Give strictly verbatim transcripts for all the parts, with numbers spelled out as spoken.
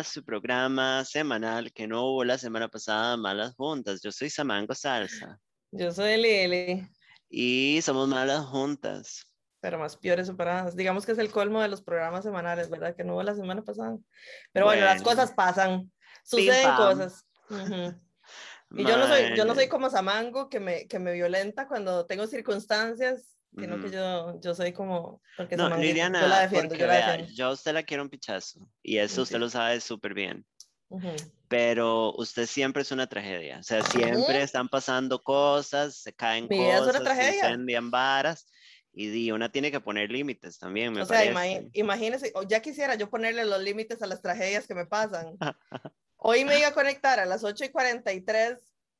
su programa semanal que no hubo la semana pasada, Malas Juntas. Yo soy Samango Salsa. Yo soy Lili. Y somos Malas Juntas. Pero más peores superadas. Digamos que es el colmo de los programas semanales, ¿verdad? Que no hubo la semana pasada. Pero bueno, bueno las cosas pasan. Suceden cosas. Uh-huh. Y yo no soy, yo no soy como Samango que me, que me violenta cuando tengo circunstancias, sino uh-huh. que yo, yo soy como... Porque no, Samango, Liliana, yo la defiendo, porque yo la vea, defiendo. yo a usted la quiero un pichazo. Y eso sí. usted lo sabe súper bien. Uh-huh. Pero usted siempre es una tragedia. O sea, siempre uh-huh. están pasando cosas, se caen Mi vida cosas, es una tragedia. se incendian varas. Y una tiene que poner límites también, me o sea, parece. Imagínese, ya quisiera yo ponerle los límites a las tragedias que me pasan. Hoy me iba a conectar a las ocho y cuarenta y tres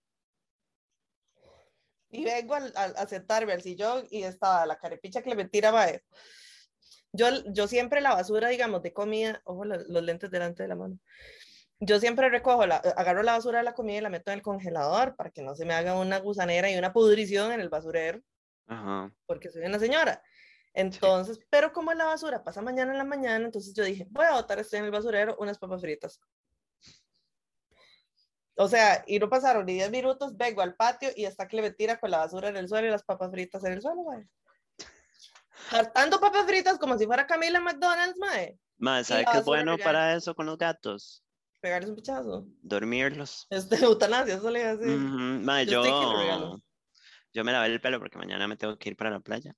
y vengo a, a, a sentarme al sillón y estaba la carepicha que le mentira, mae. Yo, yo siempre la basura, digamos, de comida, ojo, los, los lentes delante de la mano. Yo siempre recojo, la, agarro la basura de la comida y la meto en el congelador para que no se me haga una gusanera y una pudrición en el basurero. Ajá. Porque soy una señora. Entonces, sí. Pero como la basura pasa mañana en la mañana, entonces yo dije, voy a botar esto en el basurero, unas papas fritas. O sea, y no pasaron ni diez minutos, vengo al patio y está que le tira con la basura en el suelo y las papas fritas en el suelo, mae. Hartando papas fritas como si fuera Camila McDonald's, mae. Mae, ¿sabe qué es bueno regala. Para eso con los gatos? Pegarles un pichazo. Dormirlos. Este, eutanasia, eso le iba a decir. Mm-hmm. Mae, yo, yo, yo me lavé el pelo porque mañana me tengo que ir para la playa.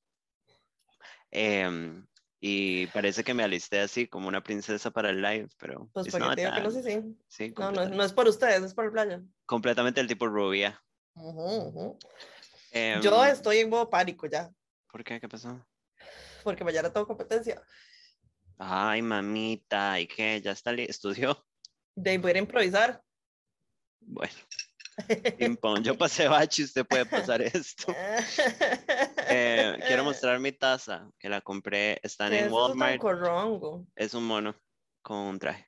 Eh, y parece que me alisté así como una princesa para el live, pero... Pues porque te digo que no sé, sí. sí no, no, no es por ustedes, es por la playa. Completamente el tipo rubia. Uh-huh, uh-huh. Eh, yo estoy en modo pánico ya. ¿Por qué? ¿Qué pasó? Porque mañana tengo competencia. Ay, mamita, ¿y qué? ¿Ya está estudió? De ahí voy a ir a improvisar. Bueno. Ping-pong. Yo pasé bache, usted puede pasar esto. eh, quiero mostrar mi taza, que la compré, están en es Walmart. Eso tan corrongo? Es un mono con un traje.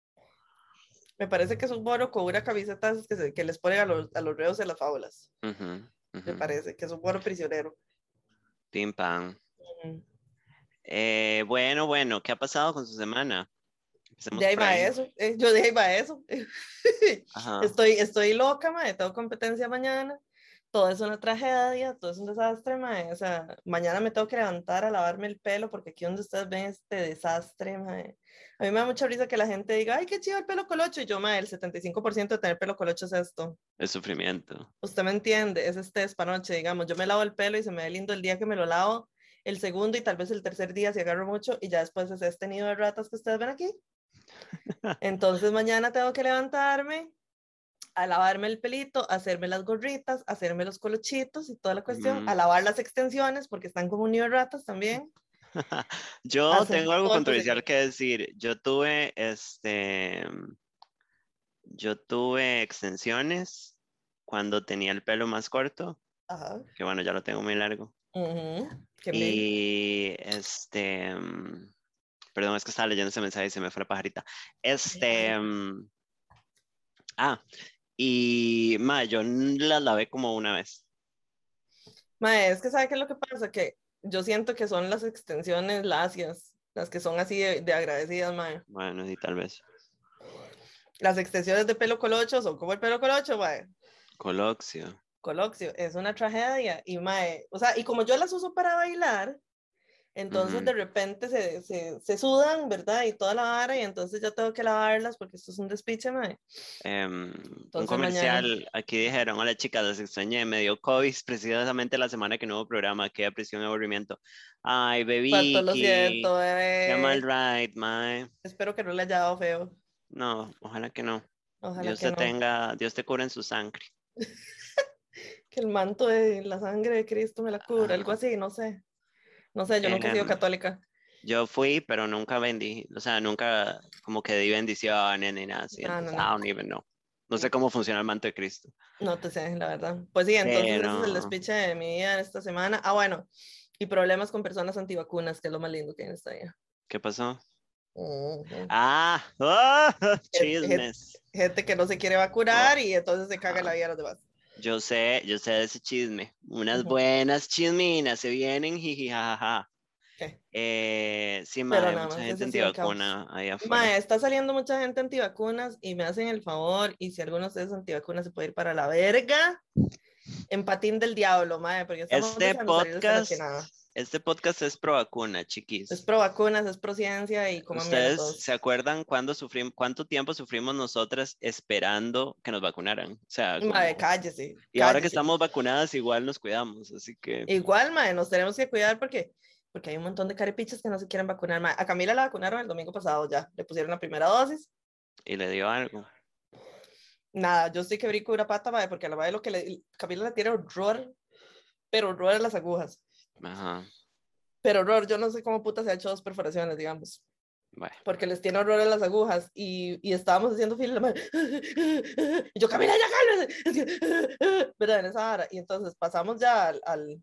Me parece que es un mono con una camiseta que, se, que les ponen a los, a los reos de las fábulas. Uh-huh, uh-huh. Me parece que es un mono prisionero. Pim pam. Uh-huh. eh, bueno, bueno, ¿qué ha pasado con su semana? Empecemos de ahí va ahí. eso, eh, yo de ahí va eso. estoy, estoy loca, mae, tengo competencia mañana, todo es una tragedia, todo es un desastre, mae. O sea, mañana me tengo que levantar a lavarme el pelo, porque aquí donde ustedes ven este desastre, mae. A mí me da mucha risa que la gente diga, ay, qué chido el pelo colocho, y yo, mae, el setenta y cinco por ciento de tener pelo colocho es esto. El sufrimiento. Usted me entiende, es este despanoche, digamos, yo me lavo el pelo y se me ve lindo el día que me lo lavo, el segundo y tal vez el tercer día si agarro mucho, y ya después es este nido de ratas que ustedes ven aquí. Entonces mañana tengo que levantarme a lavarme el pelito, hacerme las gorritas, hacerme los colochitos y toda la cuestión, mm. a lavar las extensiones porque están como un nido de ratas también. Yo Hacer tengo algo controversial que decir. Yo tuve este yo tuve extensiones cuando tenía el pelo más corto. Ajá. Que bueno, ya lo tengo muy largo. Uh-huh. Y este perdón, es que estaba leyendo ese mensaje y se me fue la pajarita. Este um, ah, y ma, yo la lavé como una vez. Ma, es que ¿sabe qué es lo que pasa? Que yo siento que son las extensiones lacias, las que son así de, de agradecidas, ma. Bueno, sí, tal vez. Las extensiones de pelo colocho son como el pelo colocho, ma. Coloxio. Coloxio, es una tragedia. Y mae, o sea, y como yo las uso para bailar, entonces uh-huh. de repente se, se, se sudan, ¿verdad? Y toda la vara, y entonces ya tengo que lavarlas porque esto es un despiche, mae. Um, un comercial, mañana... aquí dijeron, hola chicas, las extrañé, me dio COVID precisamente la semana que no hubo programa, qué presión y aburrimiento. Ay, bebí. Cuánto lo siento, bebé. Qué mal ride, mae. Espero que no le haya dado feo. No, ojalá que no. Ojalá Dios que te no. tenga, Dios te cure en su sangre. Que el manto de la sangre de Cristo me la cubra, ah. algo así, no sé. No sé, yo eh, nunca he sido católica. Yo fui, pero nunca vendí, o sea, nunca como que di bendiciones ni nada así. No, no, no. I don't even know. No sé cómo funciona el manto de Cristo. No te sé, la verdad. Pues sí, entonces pero... ese es el despiche de mi vida esta semana. Ah, bueno, y problemas con personas antivacunas, que es lo más lindo que hay en esta vida. ¿Qué pasó? Uh-huh. Ah, oh, chismes. Gente, gente que no se quiere vacunar oh. y entonces se caga ah. la vida a los demás. Yo sé, yo sé de ese chisme. Unas uh-huh. buenas chisminas se vienen, jijijaja. ¿Qué? Eh, sí, Pero mae, hay nada mucha más, gente ese ha sido el caos. antivacuna ahí afuera. Mae, está saliendo mucha gente antivacunas y me hacen el favor, y si alguno de ustedes es antivacunas se puede ir para la verga, en patín del diablo, mae, porque estamos Este deseando salir de esta podcast, cochinada. este podcast es pro vacuna, Es chiquis. pro vacunas, es pro ciencia y coman mierda ¿Ustedes todos. se acuerdan cuándo sufrimos, cuánto tiempo sufrimos nosotras esperando que nos vacunaran? O sea, Mae, como... cállese, Y ahora que cállese. estamos vacunadas, igual nos cuidamos, así que... Igual, mae, nos tenemos que cuidar porque, porque hay un montón de carepichas que no se quieren vacunar, mae. A Camila la vacunaron el domingo pasado ya, le pusieron la primera dosis. Y le dio algo. Nada, yo sí que brinco una pata, mae, porque a la madre lo que le... Camila le tiene horror, pero horror a las agujas. Ajá. Pero horror, yo no sé cómo puta se ha hecho dos perforaciones, digamos. Bueno. Porque les tiene horror a las agujas y, y estábamos haciendo fila y la madre, y yo, Camila, ya cálmese, ¿verdad? En esa hora. Y entonces pasamos ya al, al,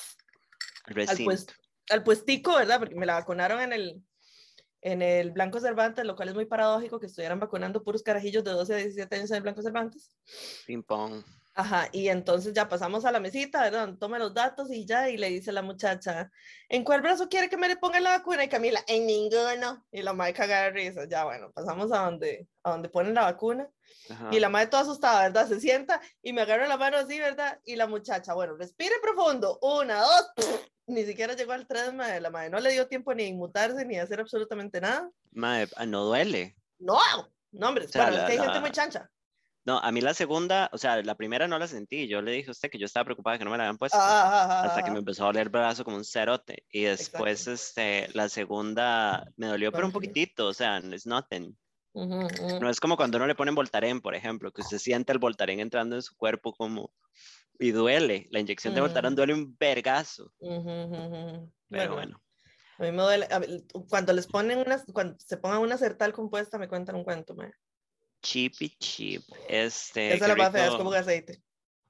al, pues, al puestico, ¿verdad? Porque me la vacunaron en el, en el Blanco Cervantes, lo cual es muy paradójico que estuvieran vacunando puros carajillos de doce a diecisiete años en el Blanco Cervantes. Ping pong. Ajá, y entonces ya pasamos a la mesita, ¿verdad? Toma los datos y ya, y le dice la muchacha, ¿en cuál brazo quiere que me le ponga la vacuna? Y Camila, en ninguno. Y la madre cagada de risa, ya bueno, pasamos a donde, a donde ponen la vacuna. Ajá. Y la madre toda asustada, ¿verdad? Se sienta y me agarra la mano así, ¿verdad? Y la muchacha, bueno, respire profundo, una, dos, pff, ni siquiera llegó al tres, madre, la madre no le dio tiempo ni a inmutarse ni a hacer absolutamente nada. Madre, no duele. No, no, hombre, o sea, bueno, la, es que hay la... gente muy chancha. No, a mí la segunda, o sea, la primera no la sentí. Yo le dije a usted que yo estaba preopada que no me la habían puesto. Ah, ah, hasta ah, que me empezó a doler el brazo como un cerote. Y después, este, la segunda me dolió, pero un poquitito, o sea, it's nothing. Uh -huh, uh. No es como cuando uno le ponen Voltaren, por ejemplo, que usted siente el Voltaren entrando en su cuerpo como... Y duele. La inyección uh -huh. de Voltaren duele un vergazo. Uh -huh, uh -huh. Pero bueno. bueno. A mí me duele. A ver, cuando les ponen unas, cuando se pongan una Sertal compuesta, me cuentan un cuento, man. Chippy chip. Este, esa es la más fea, es como un aceite.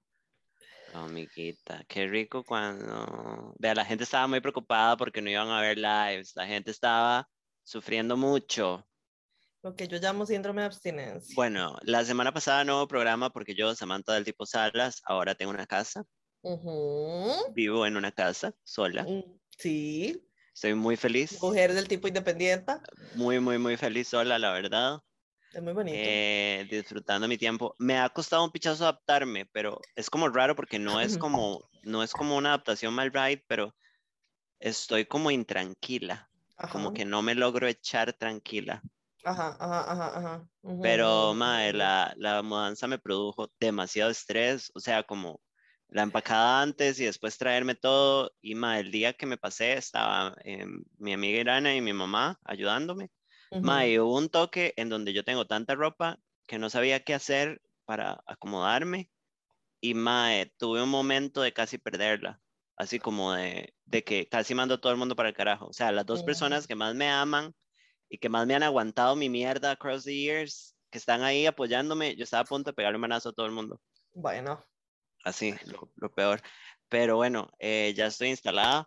Oh, amiguita, qué rico cuando... Vea, la gente estaba muy preocupada porque no iban a ver lives. La gente estaba sufriendo mucho. Lo que yo llamo síndrome de abstinencia. Bueno, la semana pasada no hubo programa porque yo, Samantha del tipo Salas, ahora tengo una casa. Uh -huh. Vivo en una casa sola. Sí. Estoy muy feliz. Mujer del tipo independiente. Muy, muy, muy feliz sola, la verdad. Es muy bonito. Eh, disfrutando mi tiempo. Me ha costado un pichazo adaptarme, pero es como raro porque no es como, no es como una adaptación mal right, pero estoy como intranquila. Ajá. Como que no me logro echar tranquila. Ajá, ajá, ajá, ajá. Uh-huh. Pero, mae, la, la mudanza me produjo demasiado estrés, o sea, como la empacada antes y después traerme todo. Y, mae, el día que me pasé estaba eh, mi amiga Irana y mi mamá ayudándome. Uh-huh. Mae, hubo un toque en donde yo tengo tanta ropa que no sabía qué hacer para acomodarme. Y, mae, tuve un momento de casi perderla. Así como de, de que casi mando a todo el mundo para el carajo. O sea, las dos uh-huh. personas que más me aman y que más me han aguantado mi mierda across the years, que están ahí apoyándome, yo estaba a punto de pegarle un manazo a todo el mundo. Bueno. Así, lo, lo peor. Pero bueno, eh, ya estoy instalada.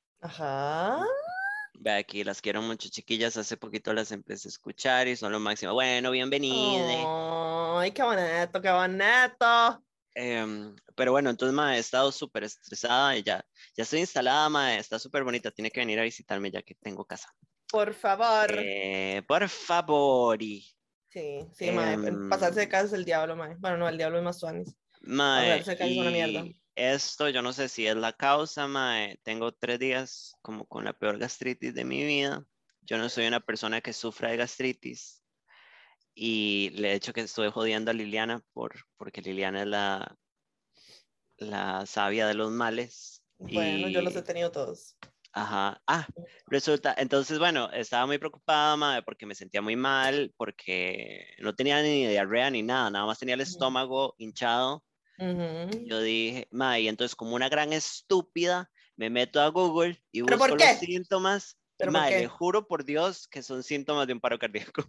Ajá. Ve aquí, las quiero mucho, chiquillas. Hace poquito las empecé a escuchar y son lo máximo. Bueno, bienvenida. Ay, qué bonito, qué bonito. Eh, pero bueno, entonces, ma, he estado súper estresada y ya, ya estoy instalada, ma, está súper bonita. Tiene que venir a visitarme ya que tengo casa. Por favor. Eh, por favor. Sí, sí, um, mae. Pasarse de casa es el diablo, mae. Bueno, no, el diablo es más suanis. Mae, Pasarse de casa es una mierda. Esto, yo no sé si es la causa, mae. Tengo tres días como con la peor gastritis de mi vida. Yo no soy una persona que sufra de gastritis. Y le he hecho que estoy jodiendo a Liliana por, porque Liliana es la, la sabia de los males. Bueno, y... yo los he tenido todos. Ajá. Ah, resulta, entonces, bueno, estaba muy preocupada, madre, porque me sentía muy mal, porque no tenía ni diarrea ni nada, nada más tenía el estómago hinchado. Uh-huh. Y yo dije, madre, y entonces como una gran estúpida, me meto a Google y busco los síntomas. ¿Pero y, madre, le juro por Dios que son síntomas de un paro cardíaco.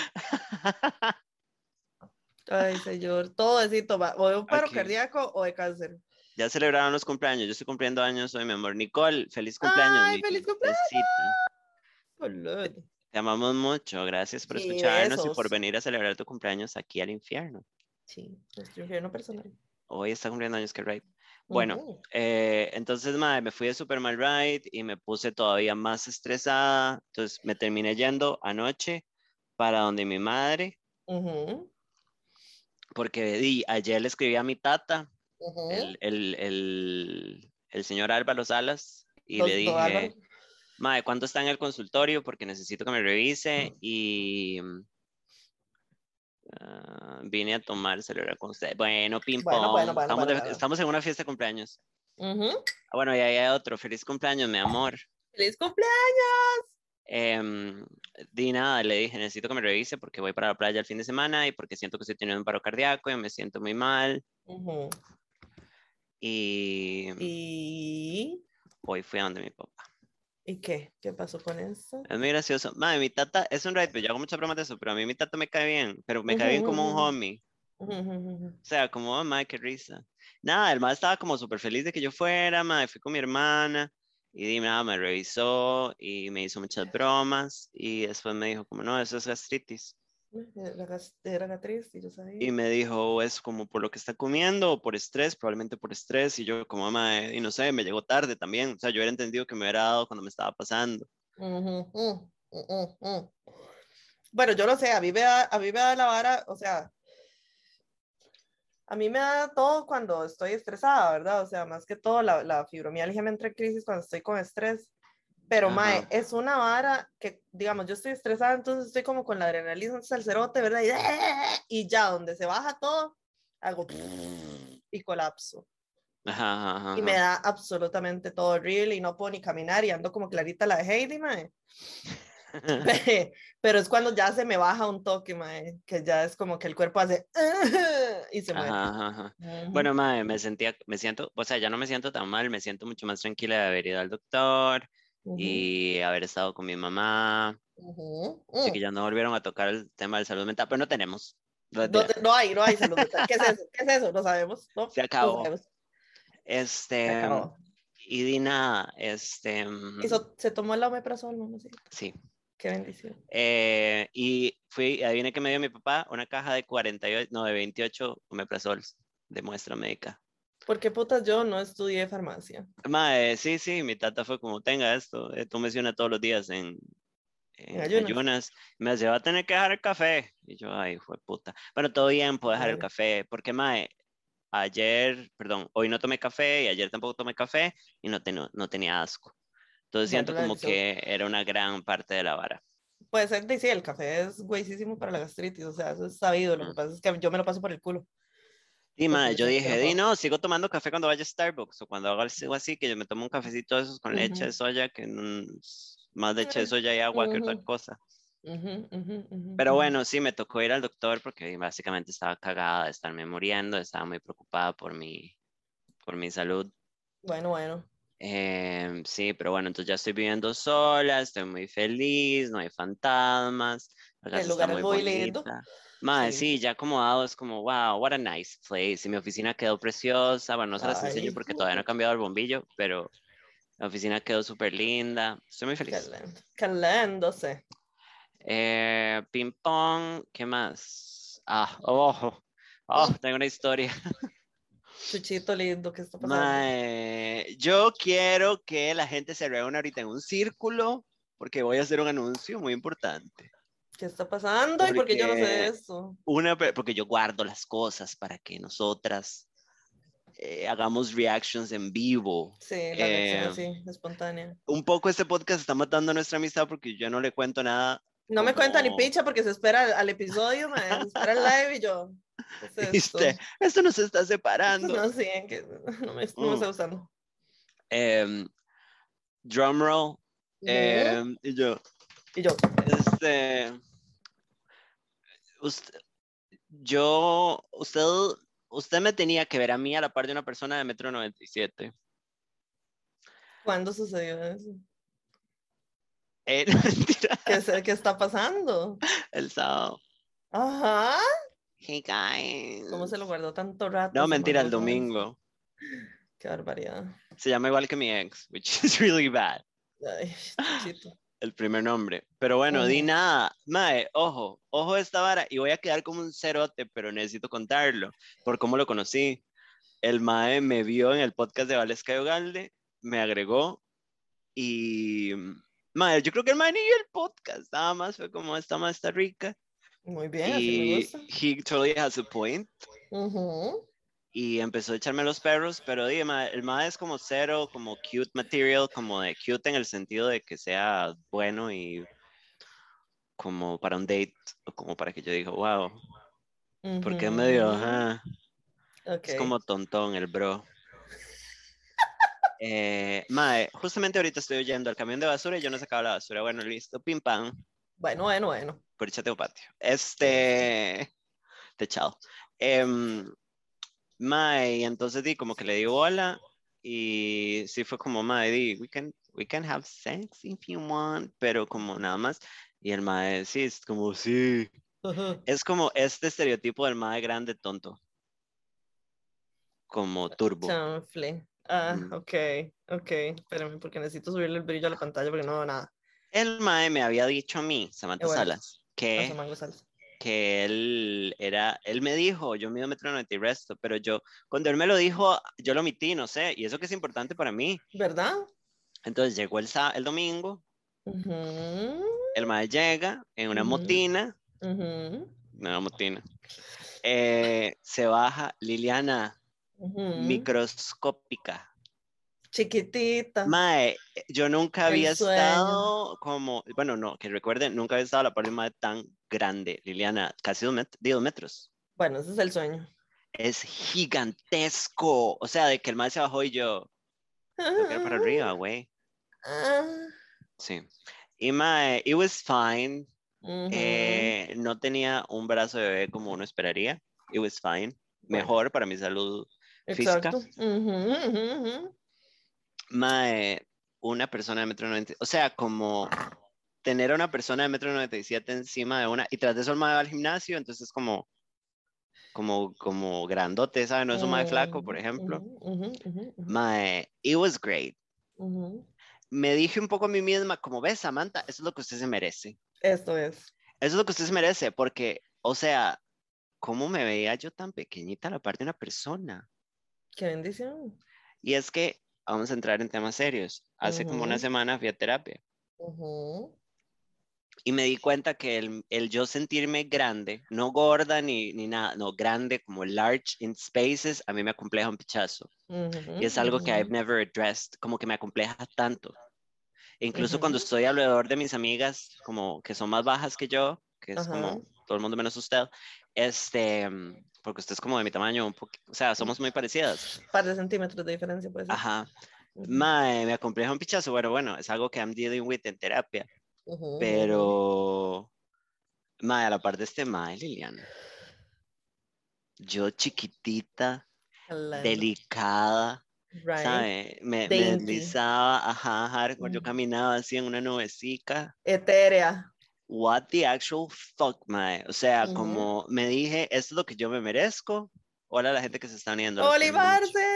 Ay, señor, todo es síntoma, o de un paro okay. cardíaco o de cáncer. Ya celebraron los cumpleaños, yo estoy cumpliendo años hoy, mi amor. Nicole, feliz cumpleaños. ¡Ay, feliz cumpleaños! Te, te amamos mucho, gracias por sí, escucharnos besos. Y por venir a celebrar tu cumpleaños aquí al infierno. Sí, nuestro infierno personal. Hoy está cumpliendo años que ride. Bueno, Uh-huh. eh, entonces, madre, me fui de super mal ride y me puse todavía más estresada. Entonces, me terminé yendo anoche para donde mi madre, Uh-huh. porque di, ayer le escribí a mi tata, Uh-huh. el, el, el, el señor Álvaro Salas, y le Don, don Álvaro. dije, madre, ¿cuánto está en el consultorio? Porque necesito que me revise y uh, vine a tomar celebrar con usted. Bueno, ping Bueno, bueno, pong, bueno, estamos, bueno, de, bueno. estamos en una fiesta de cumpleaños. Uh-huh. Ah, bueno, y ahí hay otro. Feliz cumpleaños, mi amor. ¡Feliz cumpleaños! Eh, di nada, le dije, necesito que me revise porque voy para la playa el fin de semana y porque siento que estoy teniendo un paro cardíaco y me siento muy mal. Uh-huh. Y ¿Y... hoy fui a donde mi papá. ¿Y qué? ¿Qué pasó con eso? Es muy gracioso. Madre, mi tata es un right, yo hago muchas bromas de eso, pero a mí mi tata me cae bien, pero me cae bien como un Uh-huh. homie. Uh-huh. O sea, como, oh, madre, qué risa. Nada, el madre estaba como súper feliz de que yo fuera, madre, fui con mi hermana y di, nada, me revisó y me hizo muchas bromas y después me dijo como, no, eso es gastritis. Era, gas- era la triste, yo sabía. Y me dijo, es como por lo que está comiendo o por estrés, probablemente por estrés. Y yo como, madre, y no sé, me llegó tarde también. O sea, yo hubiera entendido que me hubiera dado cuando me estaba pasando. Uh-huh. Uh-huh. Uh-huh. Bueno, yo lo sé, a mí me da, a mí me da la vara, o sea, a mí me da todo cuando estoy estresada, ¿verdad? O sea, más que todo la, la fibromialgia me entra en crisis cuando estoy con estrés. Pero, mae, Ajá, es una vara que, digamos, yo estoy estresada, entonces estoy como con la adrenalina al cerote, ¿verdad? Y, y ya, donde se baja todo, hago y colapso. ajá, ajá, Y me ajá. da absolutamente todo horrible y no puedo ni caminar y ando como clarita la de Heidi, mae. Pero es cuando ya se me baja un toque, mae, que ya es como que el cuerpo hace y se muere. Ajá, ajá, ajá. Uh-huh. Bueno, madre, me sentía, me siento, o sea, ya no me siento tan mal, me siento mucho más tranquila de haber ido al doctor Uh-huh. y haber estado con mi mamá. Uh-huh. Así Uh. que ya no volvieron a tocar el tema de salud mental, pero no tenemos. No, No, mentira. no hay, no hay salud mental. ¿Qué es eso? ¿Qué es eso? No sabemos. No, Se no acabó. sabemos. Se Este, acabó. y di nada, este, Hizo, se tomó el omeprazol, mamá, sí. sí. Qué bendición. Eh, y fui, adivine que me dio mi papá, una caja de cuarenta y ocho, no, de veintiocho omeprazols de muestra médica. ¿Por qué putas yo no estudié farmacia? Mae, sí, sí, mi tata fue como, tenga esto, eh, tómese una todos los días en, En en ayunas. ayunas. Me decía, va a tener que dejar el café. Y yo, ay, fue puta. Bueno, todo bien, puedo dejar el Madre. café, porque mae, ayer, perdón, hoy no tomé café y ayer tampoco tomé café y no, ten- no tenía asco. Entonces Bueno, siento la como decisión. que era una gran parte de la vara. Puede ser, de- sí, el café es güeyísimo para la gastritis, o sea, eso es sabido. Lo que pasa es que yo me lo paso por el culo, Y porque madre, yo yo soy muy dije, di enojada. no, sigo tomando café cuando vaya a Starbucks o cuando haga algo así, que yo me tomo un cafecito de esos con leche de Ujú. soya, que no es más leche de Eh, soya y agua que otra ujú, cosa. ujú, ujú, ujú, Pero ujú. bueno, sí, me tocó ir al doctor porque básicamente estaba cagada de estarme muriendo, estaba muy preocupada por mi, por mi salud. Bueno, bueno, Em, sí, pero bueno, entonces ya estoy viviendo sola, estoy muy feliz, no hay fantasmas, la el casa está lugar es muy muy lindo. bonita. Madre, Sí. sí, ya acomodado es como, wow, what a nice place. Y mi oficina quedó preciosa. Bueno, no se las enseño Ay, porque todavía no he cambiado el bombillo, pero la oficina quedó súper linda. Estoy muy qué feliz. lindo, qué lindo, sé. Eh, ping pong, ¿qué más? Ah, oh, oh, Mm, tengo una historia. Chuchito lindo, ¿qué está pasando? Mae, yo quiero que la gente se reúna ahorita en un círculo porque voy a hacer un anuncio muy importante. ¿Qué está pasando? ¿Y por qué yo no sé de Porque eso? una, pe- porque yo guardo las cosas para que nosotras eh, hagamos reactions en vivo. Sí, la reacción Eh, así, espontánea. un poco este podcast está matando nuestra amistad porque yo no le cuento nada No me cuenta ni como, picha porque se espera al, al episodio, mae, se espera el live y yo, ¿qué es viste, esto? esto nos está Esto separando. no sé, que no me, no me Mm. está gustando. Em, drum roll. Ujú. Em, y yo, Y yo, este, usted, yo, usted, usted me tenía que ver a mí a la par de una persona de metro noventa y siete. ¿cuándo sucedió eso? Eh, no, mentira, ¿Qué, es- qué está pasando? el sábado. Ajá. Hey ¿Cómo se lo guys. guardó tanto rato No, ese mentira, el mamoso ese? domingo. Qué barbaridad. Se llama igual que mi ex, which is really bad. Ay, chuchito. El primer nombre. Pero bueno, di Ujú. nada. Mae, ojo, ojo esta vara. Y voy a quedar como un cerote, pero necesito contarlo por cómo lo conocí. el mae me vio en el podcast de Valesca y Ugalde, me agregó y, mae, yo creo que el mae ni vio el podcast, nada más fue como, esta mae está rica. Muy bien, así me Y gusta. he totally has a point. Uh-huh. Y empezó a echarme los perros, pero dije, mae, el mae es como cero, como cute material, como de cute en el sentido de que sea bueno y como para un date, o como para que yo diga, wow, porque es medio, Uh-huh. ajá, es Ok. como tontón el bro. Eh, mae, justamente ahorita estoy oyendo el camión de basura y yo no sacaba la basura. Bueno, listo, pim pam, Bueno, bueno, bueno. por echate un patio. Listo. Este, techado. Eh, mae, y entonces di como que le di bola y sí fue como, mae, di, we can, we can have sex if you want, pero como nada más. Y el mae, sí, es como, sí. Ajá. Es como este estereotipo del mae grande tonto, como turbo. Chanfle. Ah, Ujú. ok, ok. Espérame, porque necesito subirle el brillo a la pantalla porque no veo nada. El mae me había dicho a mí, Eh, Samantha bueno, Salas, hace que mango salsa. que él era, él me dijo, yo mido metro noventa y resto, pero yo, cuando él me lo dijo, yo lo omití, no sé, y eso que es importante para mí. ¿Verdad? Entonces llegó el, el domingo, Mhm. el mae llega en una Mhm. motina, Mhm. una motina, eh, se baja Liliana, Mhm. microscópica. Chiquitita. Mae, yo nunca El había sueño. estado como, bueno, no, que recuerden, nunca había estado a la par de un mae tan grande, Liliana, casi dos, met de dos metros. Bueno, ese es el sueño. Es gigantesco. O sea, de que el mae se bajó y yo, tengo que ir para arriba, güey. Ah. Sí. Y mae, it was fine. Ujú. Eh, no tenía un brazo de bebé como uno esperaría. It was fine. Bueno, Mejor para mi salud física. exacto. Ujú, ujú, ujú. Mae, una persona de metro noventa. O sea, como tener a una persona de metro noventa y siete encima de una. Y tras de eso el mae va al gimnasio. Entonces, como, como, como grandote, ¿sabes? No es un mae flaco, por Ujú, ejemplo. ujú, ujú, ujú, ujú, Mae, it was great. ujú. Me dije un poco a mí misma, como ves, Samantha, eso es lo que usted se merece. Esto es. Eso es lo que usted se merece, porque, o sea, ¿cómo me veía yo tan pequeñita a la parte de una persona? Qué bendición. Y es que, vamos a entrar en temas serios. Hace como una Ujú, semana fui a terapia ujú. y me di cuenta que el, el yo sentirme grande, no gorda ni, ni nada, no, grande como large in spaces, a mí me acompleja un pichazo. Ujú, Y es algo que I've ujú, never addressed, como que me acompleja tanto. E incluso cuando ujú. estoy alrededor de mis amigas, como que son más bajas que yo, que es Ajá. como todo el mundo menos usted, este, mm, porque usted es como de mi tamaño, un poquito, o sea, somos muy parecidas. Un par de centímetros de diferencia puede ser. Ajá. Ujú, Mae, me acompleja un pichazo, bueno, bueno, es algo que I'm dealing with en terapia, ujú, ujú. pero, mae, a la par de este mae, Liliana, yo chiquitita, Hello. delicada, Right. ¿sabe? Me, me Dainty. deslizaba, ajá, hardcore, yo Mm. caminaba así en una nubecita. Etérea. What the actual fuck, mae. O sea, Ujú. como me dije, esto es lo que yo me merezco. Hola a la gente que se está uniendo, los quiero mucho. Olivarse.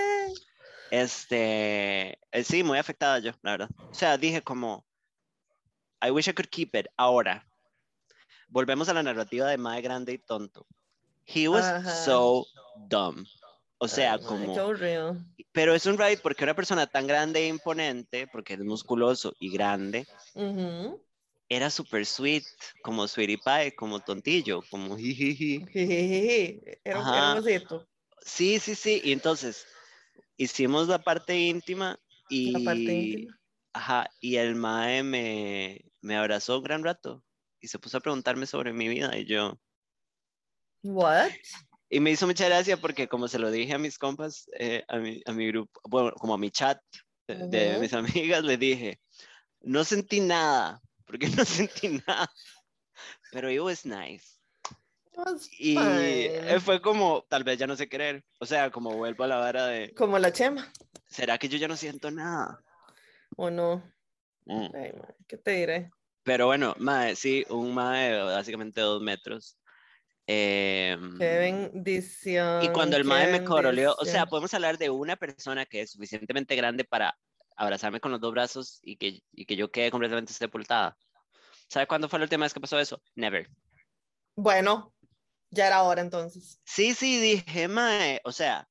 Este, eh, sí, muy afectada yo, la verdad. O sea, dije como, I wish I could keep it. Ahora, volvemos a la narrativa de mae grande y tonto. He was Ajá. so dumb. O Ay, sea, madre, qué como, aburrido. pero es un right porque una persona tan grande e imponente, porque es musculoso y grande, Ujú. era super sweet, como sweetie pie, como tontillo, como jijiji. Jijiji. Era, era un Ajá, osito. sí, sí, sí. Y entonces hicimos la parte íntima La parte y, íntima. ajá, y el mae me, me abrazó un gran rato y se puso a preguntarme sobre mi vida y yo, What? y me hizo mucha gracia porque como se lo dije a mis compas, eh, a mi, a mi grupo, bueno, como a mi chat de, de mis Ujú. amigas, les dije, no sentí nada, porque no sentí nada, pero it was nice. Was Y eh, fine. fue como, tal vez ya no sé querer, o sea, como vuelvo a la vara de, Como la chema. ¿será que yo ya no siento nada? ¿O no? Mm. Ay, madre, ¿qué te diré? Pero bueno, mae, sí, un mae de básicamente dos metros. Eh, Qué y bendición, cuando el qué mae me coroleó, o sea, bendición. podemos hablar de una persona que es suficientemente grande para abrazarme con los dos brazos y que, y que yo quede completamente sepultada. ¿Sabe cuándo fue la última vez que pasó eso? Never. Bueno, ya era hora entonces. Sí, sí, dije, mae, o sea,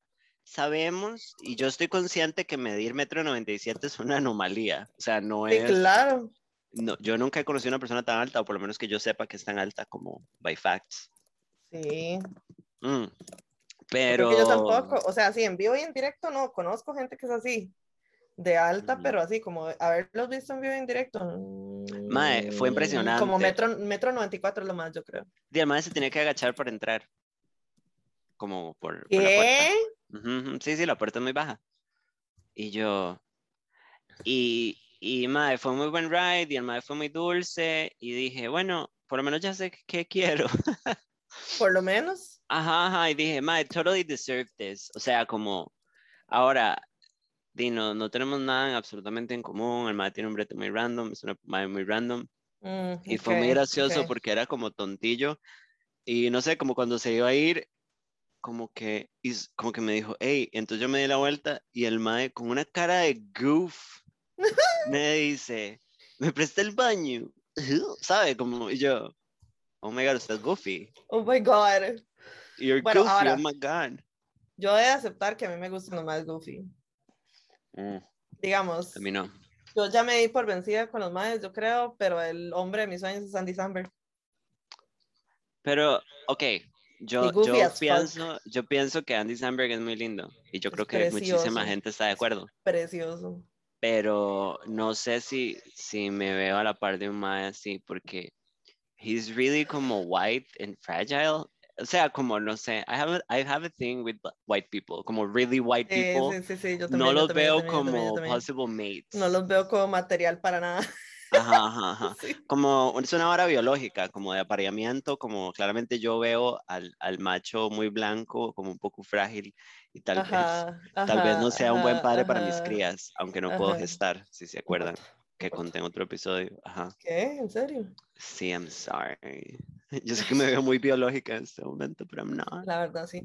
sabemos, y yo estoy consciente que medir metro noventa y siete es una anomalía. O sea, no Sí, es... claro. No, yo nunca he conocido a una persona tan alta, o por lo menos que yo sepa que es tan alta como by facts. Sí. Mm, Yo creo que yo pero... tampoco. O sea, sí, en vivo y en directo no. Conozco gente que es así, de alta, mm, pero así, como haberlos visto en vivo y en directo. Mae, fue mm, Como impresionante. metro, metro noventa y cuatro es lo más, yo creo. Y además se tenía que agachar para entrar, como por, por la puerta. ¿Qué? Ujú, ujú. Sí, sí, la puerta es muy baja. Y yo, y, y mae, fue muy buen ride, y el mae fue muy dulce, y dije, bueno, por lo menos ya sé qué quiero. Por lo menos. Ajá, ajá, y dije, mae, totally deserve this. O sea, como, ahora, di, no, no tenemos nada absolutamente en común, el mae tiene un brete muy random, es una mae muy random, Mm, y ok, fue muy gracioso ok. porque era como tontillo, y no sé, como cuando se iba a ir, como que, y s- como que me dijo, hey, entonces yo me di la vuelta y el mae con una cara de goof me dice, ¿me presta el baño? ¿Sabe? Como y yo, oh my god, estás goofy. Oh my God. You're Bueno, goofy, oh ahora, my god. yo he de aceptar que a mí me gustan los más goofy. Mm, a mí Digamos, no. yo ya me di por vencida con los más, yo creo, pero el hombre de mis sueños es Andy Samberg. Pero, ok, Y yo, goofy yo as fuck. pienso, yo pienso que Andy Samberg es muy lindo y yo Es creo que muchísima precioso. gente está de Es acuerdo, precioso. pero no sé si, si me veo a la par de un mae así porque he's really como white and fragile. O sea, como no sé, I have a, I have a thing with white people, como really white Sí, people. sí, sí, sí, yo No también, yo los también, yo veo también, yo también, yo como también. possible No mates. los veo como material para nada. Ajá, ajá, ajá. Sí. Como es una vara biológica, como de apareamiento, como claramente yo veo al, al macho muy blanco, como un poco frágil, y tal vez, Ajá, tal vez no ajá, sea un buen ajá, padre para mis ajá, crías, aunque no puedo ajá. gestar, si se No acuerdan, importa, no que importa. conté en otro episodio. Ajá. ¿Qué? ¿En serio? Sí, I'm sorry. Yo sé que me veo muy biológica en este momento, pero I'm not. La verdad, sí.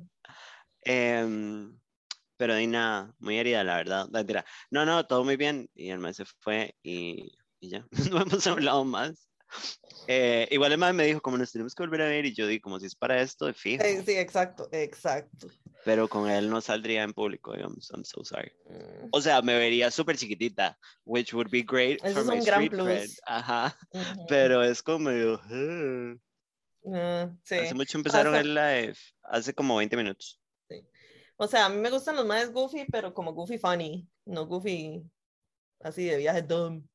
Em, pero de nada, muy herida, la verdad. No, mentira. No, no, todo muy bien. Y el mes se fue y, y ya, no hemos hablado más. Eh, igual el man me dijo, como nos tenemos que volver a ver, y yo di, como si es para esto, de Sí, fijo. sí, exacto, exacto. Pero con él no saldría en público, digamos. I'm so sorry. Mm, O sea, me vería súper chiquitita, which would be great Eso for es my un gran street cred. plus. Ajá. Ujú. Pero es como medio. "Ah". Ah, Hace sí. mucho empezaron Hasta, el live, hace como veinte minutos. sí. O sea, a mí me gustan los más goofy, pero como goofy funny, no goofy así de viaje dumb.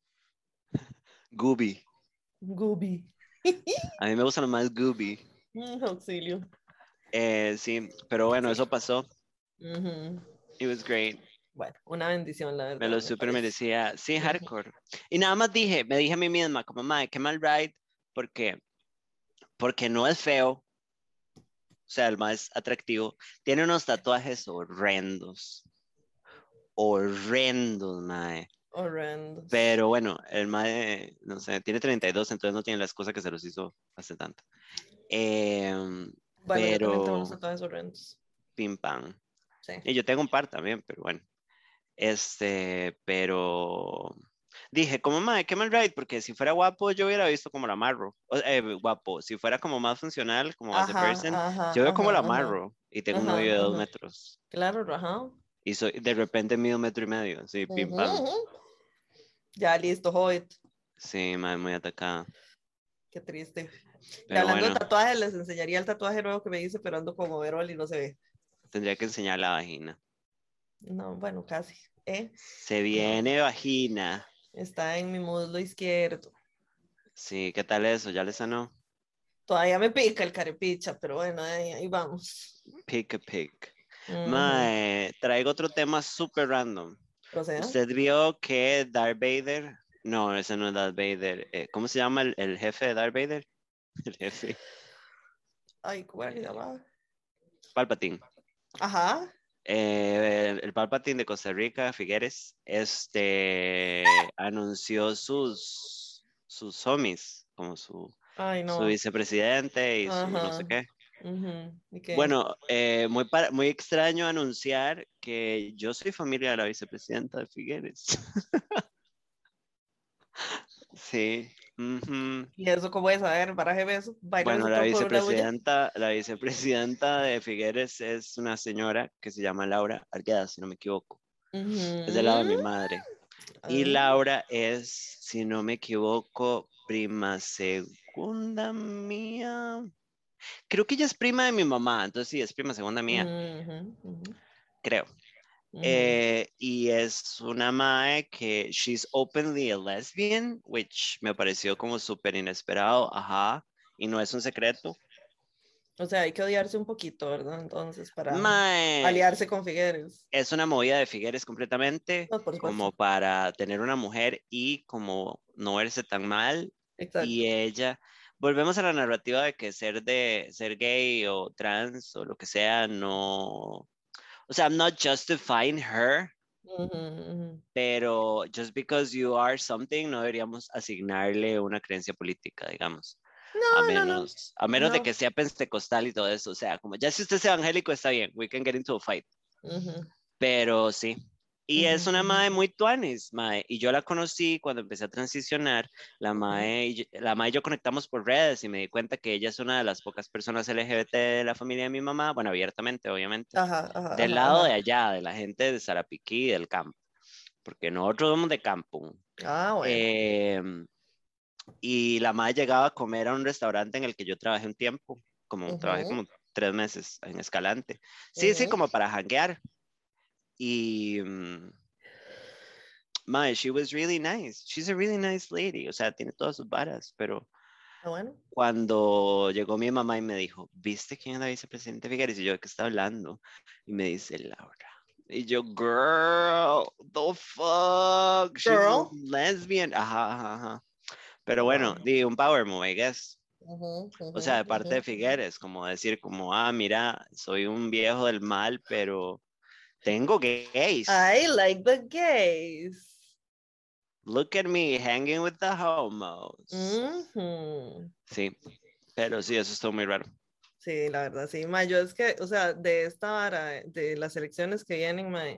Gooby. Goofy. A mí me gustan los más Gooby. Mm, auxilio. Eh, sí, pero bueno, Sí. eso pasó. Ujú. It was great. Bueno, una bendición, la Me verdad, lo me super parece. merecía. Sí, Ujú. hardcore. Y nada más dije, me dije a mí misma, como, madre, qué mal ride, porque, porque no es feo, o sea, el más atractivo. Tiene unos tatuajes horrendos. Horrendos, mae. Horrendos. Pero bueno, el mae, no sé, tiene treinta y dos, entonces no tiene las cosas que se los hizo hace tanto. Em, Bueno, yo también tengo unos pero, tatuajes horrendos. pim pam. Sí. Y yo tengo un par también, pero bueno. Este, pero dije, como madre, qué mal ride, porque si fuera guapo, yo hubiera visto como la Marro. O- eh, guapo, si fuera como más funcional, como as a Ajá, person, ajá, yo veo como la ajá, ajá, Marro y tengo un novio ajá, de dos ajá. metros. Claro, rajado. Y soy, de repente mido un metro y medio, sí, pim Ujú, pam. ujú. Ya listo, Hobbit. Sí, madre, muy atacada. Qué triste. Y Pero hablando de bueno, tatuajes, les enseñaría el tatuaje nuevo que me hice, pero ando como overol y no se ve. tendría que enseñar la vagina. No, bueno, casi. ¿Eh? Se No, viene vagina. está en mi muslo izquierdo. Sí, ¿qué tal eso? ¿Ya le sanó? Todavía me pica el carepicha, pero bueno, ahí, ahí vamos. Pick a pick. Ujú. Mae, traigo otro tema súper random. Proceda. ¿Usted vio que Darth Vader? No, ese no es Darth Vader. Eh, ¿cómo se llama el, el jefe de Darth Vader? El jefe. Ay, ¿cómo era que se llamaba? Palpatine. Ajá. Eh, el, el Palpatine de Costa Rica, Figueres, este, anunció sus, sus homies, como su, Ay, su no. vicepresidente y su no sé Ajá. qué. Ujú. ¿Y qué? Bueno, eh, muy, para- muy extraño anunciar que yo soy familia de la vicepresidenta de Figueres. Sí, Uh-huh. Y eso, ¿cómo es? A ver, baraje eso. Bueno, la Bailar por una bulla. vicepresidenta, la vicepresidenta de Figueres es una señora que se llama Laura Argueda, si no me equivoco. Es del lado de mi Uh-huh. madre. Y Ah. Laura es, si no me equivoco, prima segunda mía. Creo que ella es prima de mi mamá, entonces sí, es prima segunda mía, Uh-huh. Uh-huh. creo. Uh-huh. Eh, y es una mae que she's openly a lesbian, which me pareció como súper inesperado, ajá, y no es un secreto. O sea, hay que odiarse un poquito, ¿verdad? Entonces, para Mae, aliarse con Figueres. es una movida de Figueres completamente, No, por como supuesto. para tener una mujer y como no verse tan mal. Y Exacto. ella, volvemos a la narrativa de que ser de ser gay o trans o lo que sea, no, o sea, I'm not justifying her, Uh-huh. Uh-huh. pero just because you are something, no deberíamos asignarle una creencia política, digamos. A No, no, no. menos, a menos de No. que sea pentecostal y todo eso. O sea, como ya si usted es evangélico, está bien, we can get into a fight. Uh-huh. Pero sí. Y es Uh-huh. una Uh-huh. mae muy tuanis, mae. Y yo la conocí cuando empecé a transicionar. La Uh-huh. mae, y- la mae y yo conectamos por redes y me di cuenta que ella es una de las pocas personas L G B T de la familia de mi mamá. Bueno, abiertamente, obviamente. Ajá, ajá, Del ajá, lado de ajá. allá, de la gente de Sarapiquí, del campo. Porque nosotros somos de campo. Ah, bueno. Eh, y la mae llegaba a comer a un restaurante en el que yo trabajé un tiempo. Como trabajé Uh-huh. como tres meses en Escalante. Sí, sí, Uh-huh. como para janguear. Y... mm, mae, she was really nice. She's a really nice lady. O sea, tiene todas sus varas, pero Ah, bueno. cuando llegó mi mamá y me dijo, ¿viste quién es la vicepresidenta Figueres? Y yo, ¿de qué está hablando? Y me dice, Laura. Y yo, girl, the fuck, she's a Girl. lesbian. Ajá, ajá, ajá. Pero bueno, Wow. di un power move, I guess. Uh-huh. O sea, Uh-huh. de parte de Uh-huh. Figueres, como decir, como, ah, mira, soy un viejo del mal, pero tengo gays. I like the gays. Look at me hanging with the homos. Uh-huh. Sí, pero sí, eso estuvo muy raro. Sí, la verdad, sí. Ma, yo es que, o sea, de esta vara, de las elecciones que vienen, ma,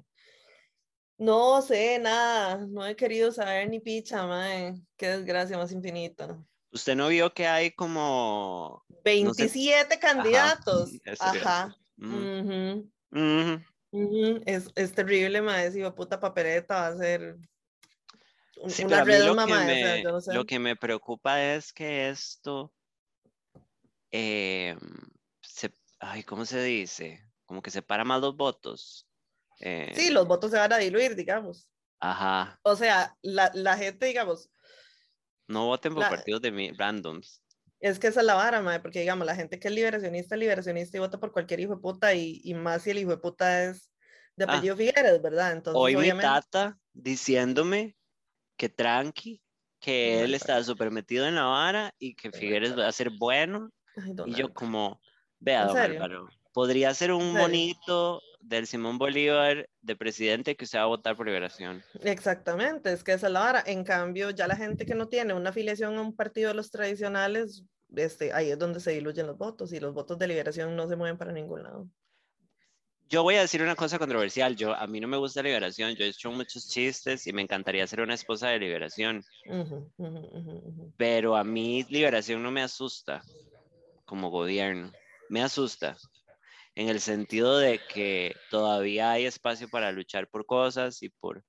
no sé nada, no he querido saber ni picha, ma, qué desgracia más infinita. Usted no vio que hay como, no sé, veintisiete ajá, candidatos, eso le iba a decir. ajá. Ujú, Ujú, ujú. ujú. Es, es terrible, ma, ese hijo de puta papeleta va a ser un- Sí, una pero a mí red, lo que mamá, o sea, me, yo no sé. lo que me preocupa es que esto, eh, se, ay, ¿cómo se dice? Como que separa más los votos. Sí, Eh, los votos se van a diluir, digamos. ajá, O sea, la, la gente, digamos, no voten por la, partidos de mi, randoms. es que esa es la vara, mae, porque digamos, la gente que es liberacionista, es liberacionista y vota por cualquier hijo de puta, y, y más si el hijo de puta es de Ah, apellido Figueres, ¿verdad? Entonces, hoy mi obviamente, tata diciéndome que tranqui, que él mal está parido, súper metido en la vara y que mal Figueres va a parido. ser bueno. Ay, don Y yo Álvaro. como, vea, ¿En don serio? Álvaro, podría ser ¿En un serio? monito del Simón Bolívar de presidente que usted va a votar por liberación. Exactamente, es que esa es la vara. En cambio, ya la gente que no tiene una afiliación a un partido de los tradicionales, este, ahí es donde se diluyen los votos y los votos de liberación no se mueven para ningún lado. Yo voy a decir una cosa controversial. Yo, a mí no me gusta liberación. Yo he hecho muchos chistes y me encantaría ser una esposa de liberación. Ujú, ujú, ujú, ujú. Pero a mí liberación no me asusta como gobierno. Me asusta en el sentido de que todavía hay espacio para luchar por cosas y por...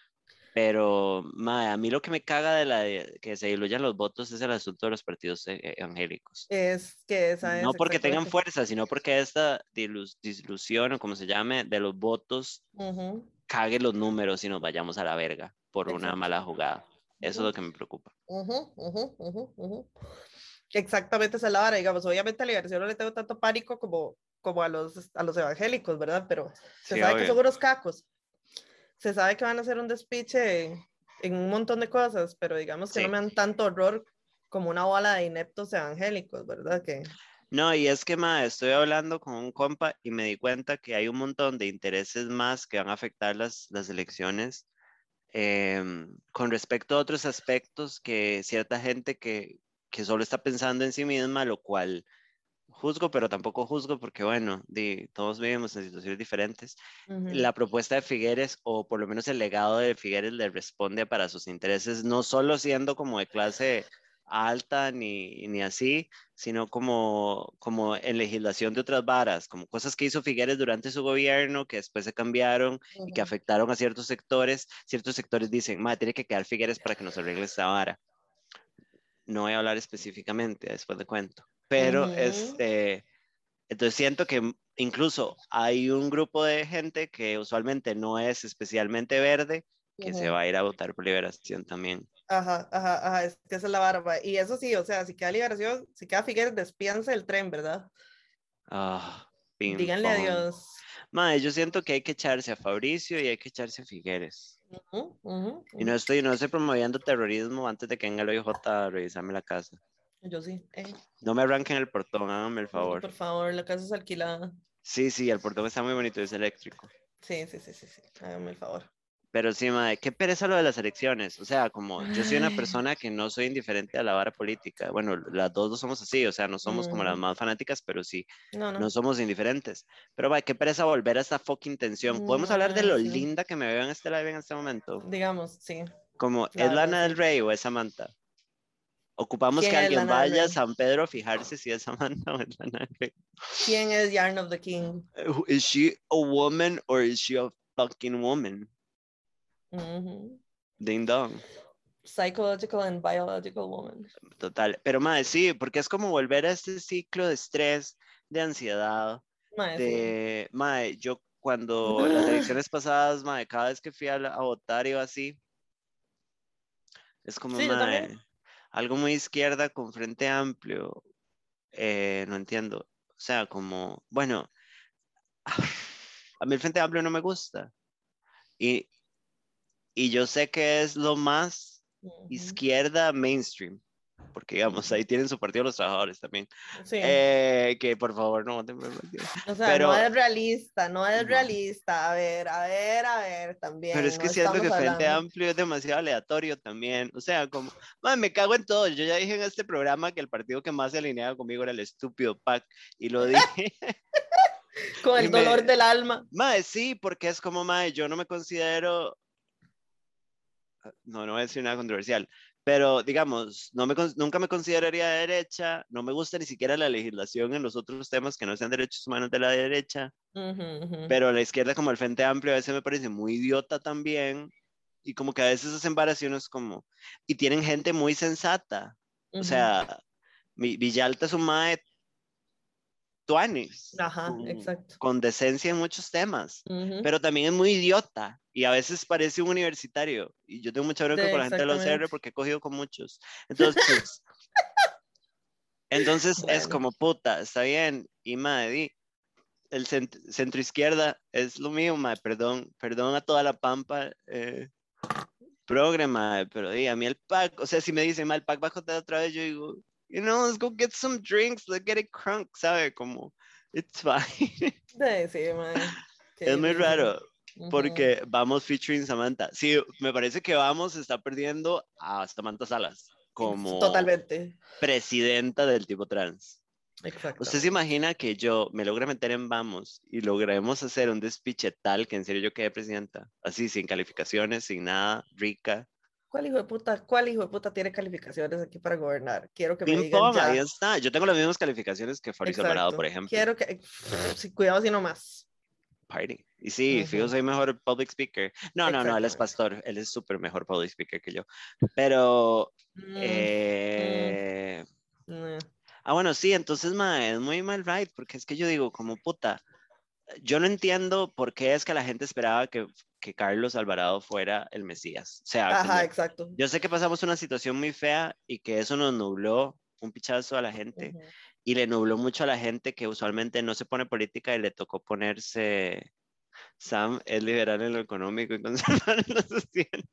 Pero mae, a mí lo que me caga de la de que se diluyan los votos es el asunto de los partidos e- e- evangélicos. Es que esa No es porque tengan exactamente. fuerza, sino porque esta dilus- dislusión o como se llame de los votos Ujú, cague los números y nos vayamos a la verga por una exacto. mala jugada. Eso es Ujú, lo que me preocupa. ujú, ujú, ujú, ujú. Exactamente esa es la vara, digamos, obviamente a Liberación no le tengo tanto pánico como, como a los, a los evangélicos, ¿verdad? Pero se Sí, sabe que obvio. son unos cacos, se sabe que van a hacer un despiche en, en un montón de cosas, pero digamos que no Sí. me dan tanto horror como una bola de ineptos evangélicos, ¿verdad? Que, No, y es que, ma, estoy hablando con un compa y me di cuenta que hay un montón de intereses más que van a afectar las, las elecciones em, con respecto a otros aspectos que cierta gente que, que solo está pensando en sí misma, lo cual juzgo, pero tampoco juzgo porque, bueno, di, todos vivimos en situaciones diferentes. ujú, La propuesta de Figueres, o por lo menos el legado de Figueres, le responde para sus intereses, no solo siendo como de clase alta ni, ni así, sino como, como en legislación de otras varas, como cosas que hizo Figueres durante su gobierno, que después se cambiaron y que Ujú, afectaron a ciertos sectores. Ciertos sectores dicen, madre, tiene que quedar Figueres para que nos arregle esta vara. No voy a hablar específicamente, después de cuento. Pero ujú, este, entonces siento que incluso hay un grupo de gente que usualmente no es especialmente verde, que se ujú. va a ir a votar por Liberación también. Ajá, ajá, ajá, es que esa es la barba. Y eso sí, o sea, si queda Liberación, si queda Figueres, despíanse del tren, ¿verdad? Ah, ping Díganle pong. adiós. Mae, yo siento que hay que echarse a Fabricio y hay que echarse a Figueres. Ujú, ujú, Y ujú. no estoy, no estoy promoviendo terrorismo antes de que venga el O I J a revisarme la casa. Yo sí. Eh, No me arranquen el portón, háganme el mm, favor. por favor, la casa es alquilada. Sí, sí, el portón está muy bonito, es eléctrico. Sí, sí, sí, sí, sí. Háganme el favor. Pero sí, mae, qué pereza lo de las elecciones. O sea, como yo soy una Ay, persona que no soy indiferente a la vara política. Bueno, las dos no somos así, o sea, no somos como las ujú. más fanáticas, pero sí, No, no no. somos indiferentes. Pero, mae, qué pereza volver a esta fucking tensión. ¿Podemos hablar de No, lo sí. linda que me veo en este live en este momento? Digamos, sí. Como, La ¿es verdad, Lana del sí. Rey o es Samantha? Ocupamos que ¿Quién es alguien Lana del vaya a Rey? San Pedro a fijarse si es Samantha o es Lana del Rey. ¿Quién es Yarn of the King? Is she a woman or is she a fucking woman? Ujú. Ding dong. Psychological and biological woman. Total. Pero madre, sí, porque es como volver a este ciclo de estrés, de ansiedad, Mae, sí. de, madre, yo cuando las elecciones pasadas, madre, cada vez que fui a, la- a votar iba así, es como, Sí, yo también. madre, algo muy izquierda con frente amplio, eh, no entiendo. O sea, como, bueno, a mí el frente amplio no me gusta. Y, y yo sé que es lo más Ujú, izquierda mainstream, porque digamos, ujú. ahí tienen su partido los trabajadores también. Sí. Eh, que por favor no voten por el partido. O sea, no Pero, es realista, no es no. realista. A ver, a ver, a ver, Pero también, es no que siento que estamos el Frente hablando. Amplio es demasiado aleatorio también. O sea, como, man, me cago en todo. Yo ya dije en este programa que el partido que más se alineaba conmigo era el estúpido P A C. Y lo dije. Con Y el dolor me, del alma. mae, sí, porque es como, mae, yo no me considero, no, no voy a decir nada controversial, pero digamos, no me, nunca me consideraría de derecha, no me gusta ni siquiera la legislación en los otros temas que no sean derechos humanos de la derecha, Ujú, ujú. pero la izquierda como el Frente Amplio a veces me parece muy idiota también, y como que a veces hacen variaciones como, y tienen gente muy sensata, o Ujú. sea, mi, Villalta es un mae tuanis, Ajá, con, exacto. con decencia en muchos temas, Ujú. pero también es muy idiota y a veces parece un universitario. Y yo tengo mucha bronca De, con la gente de los R exactamente. porque he cogido con muchos. Entonces, entonces es Bueno, como puta, está bien. Y madre, el cent centro izquierda es lo mío, madre, perdón, perdón a toda la pampa. Eh, progre, madre, pero di, a mí el pack, o sea, si me dicen, mal, el pack va a joder otra vez, yo digo, you know, let's go get some drinks, let's get it crunk, ¿sabe? Como, it's fine. de, sí, mae. Es Qué muy difícil. raro Ujú. porque vamos featuring Samantha. Sí, me parece que vamos está perdiendo a Samantha Salas como Totalmente. presidenta del tipo trans. ¿Usted se Exactamente. imagina que yo me logre meter en Vamos y logremos hacer un despiche tal que en serio yo quede presidenta? Así, sin calificaciones, sin nada, rica. ¿Cuál hijo de puta, cuál hijo de puta tiene calificaciones aquí para gobernar? Quiero que me Ping digan pong, ahí ya. está. Yo tengo las mismas calificaciones que Fabricio Alvarado, por Exacto. ejemplo. Quiero que. Sí, cuidado si no más. Party. Y sí, fijo, Ujú. soy mejor public speaker. No, no, no, él es Exactamente. pastor, él es súper mejor public speaker que yo. Pero, Mm, mm, eh... mm. ah, bueno, sí, entonces, ma, es muy mal right, porque es que yo digo, como puta, yo no entiendo por qué es que la gente esperaba que, que Carlos Alvarado fuera el Mesías. O sea, Ajá, como, exacto. yo sé que pasamos una situación muy fea y que eso nos nubló un pichazo a la gente Ujú. y le nubló mucho a la gente que usualmente no se pone política y le tocó ponerse Sam es liberal en lo económico y conservador en lo social.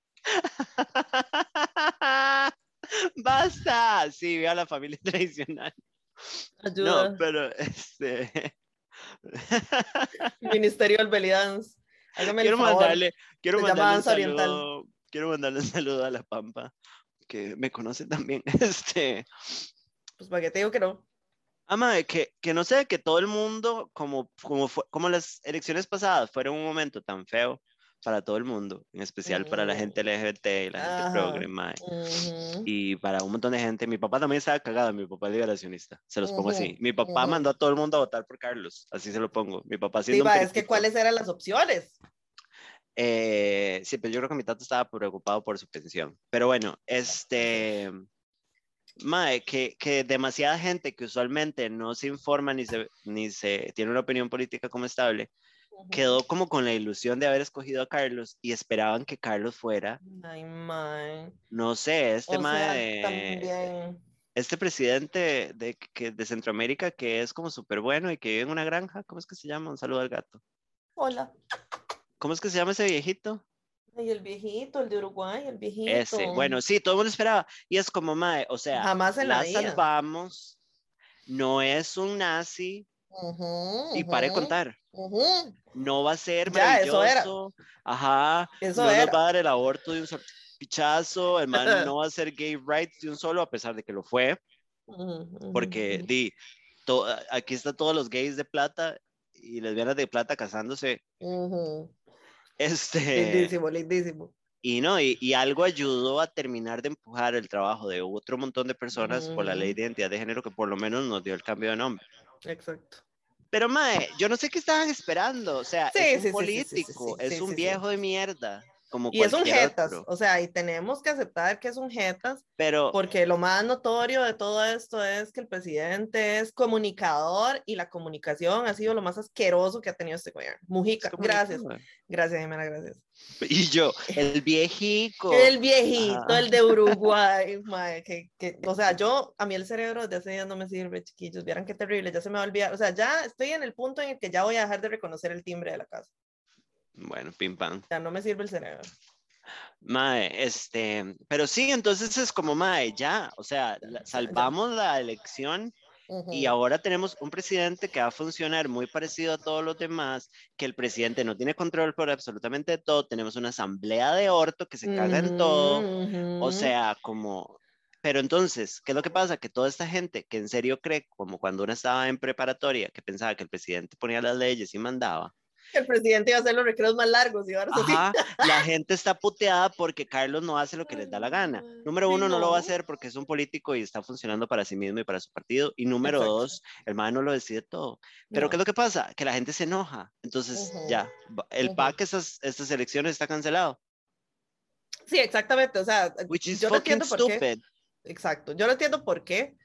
¡Basta! Sí, vea la familia tradicional. No, Ayuda. pero este. Ministerio del Belly Dance. Hágame el quiero favor. mandarle, quiero Se llama mandarle un danza oriental. saludo, quiero mandarle un saludo a la Pampa, que me conoce también. Este, Pues para qué te digo que no. ama, que, que no sé, que todo el mundo, como, como, fue- como las elecciones pasadas fueron un momento tan feo, o para todo el mundo, en especial para la gente L G B T y la gente progre, mae. Uh-huh. Y para un montón de gente. Mi papá también estaba cagado, mi papá es liberacionista, se los pongo Uh-huh. así. Mi papá Uh-huh. mandó a todo el mundo a votar por Carlos, así se lo pongo. Mi papá Sí, siendo un va, es que periquito. ¿cuáles eran las opciones? Eh, sí, pero yo creo que mi tato estaba preocupado por su pensión. Pero bueno, este... Mae, que, que demasiada gente que usualmente no se informa ni se, ni se tiene una opinión política como estable, uh-huh. quedó como con la ilusión de haber escogido a Carlos y esperaban que Carlos fuera. Ay, mae. No sé, este o mae sea, de, también... este presidente de, de, de Centroamérica que es como súper bueno y que vive en una granja, ¿cómo es que se llama? Un saludo al gato. Hola. ¿Cómo es que se llama ese viejito? Y el viejito, el de Uruguay, el viejito. Ese, bueno, sí, todo el mundo esperaba. Y es como, mae, o sea, jamás en la, la vida. salvamos, no es un nazi, uh-huh, y uh-huh, pare de contar. Uh-huh. No va a ser maravilloso. Ya, eso era. Ajá, eso no era. nos va a dar el aborto de un solo pichazo, el man no va a ser gay rights de un solo, a pesar de que lo fue. Uh-huh, porque, uh-huh. di, to, aquí están todos los gays de plata y lesbianas de plata casándose. Uh-huh. Este... Lindísimo, lindísimo. Y no, y, y algo ayudó a terminar de empujar el trabajo de otro montón de personas uh-huh. por la ley de identidad de género que por lo menos nos dio el cambio de nombre. Exacto. Pero mae, yo no sé qué estaban esperando, o sea, sí, es un sí, político, sí, sí, sí, es sí, un sí, viejo sí. de mierda, como y es un cualquier jetas, otro. O sea, y tenemos que aceptar que es un jetas, pero porque lo más notorio de todo esto es que el presidente es comunicador y la comunicación ha sido lo más asqueroso que ha tenido este gobierno. Mujica, gracias. Gracias, Jimena, gracias. Y yo, el viejico. El viejito, ajá. El de Uruguay, mae, que, que, o sea, yo, a mí el cerebro desde hace días no me sirve, chiquillos, vieran qué terrible, ya se me va a olvidar, o sea, ya estoy en el punto en el que ya voy a dejar de reconocer el timbre de la casa. Bueno, pim pam. Ya no me sirve el cerebro. Mae, este, pero sí, entonces es como, mae, ya, o sea, ya, salvamos ya, ya. la elección. Uh-huh. Y ahora tenemos un presidente que va a funcionar muy parecido a todos los demás, que el presidente no tiene control por absolutamente todo, tenemos una asamblea de orto que se uh-huh. caga en todo, uh-huh. o sea, como... Pero entonces, ¿qué es lo que pasa? Que toda esta gente que en serio cree, como cuando uno estaba en preparatoria, que pensaba que el presidente ponía las leyes y mandaba, el presidente iba a hacer los recreos más largos y ahora Ajá, sí. La gente está puteada porque Carlos no hace lo que les da la gana. Número uno, sí, no. no lo va a hacer porque es un político y está funcionando para sí mismo y para su partido. Y número Exacto. dos, el man no lo decide todo. Pero no. ¿qué es lo que pasa? Que la gente se enoja. Entonces, uh-huh. ya, el uh-huh. P A C, estas, estas elecciones está cancelado. Sí, exactamente. O sea, Which is yo no fucking entiendo por stupid. qué. Exacto. Yo no entiendo por qué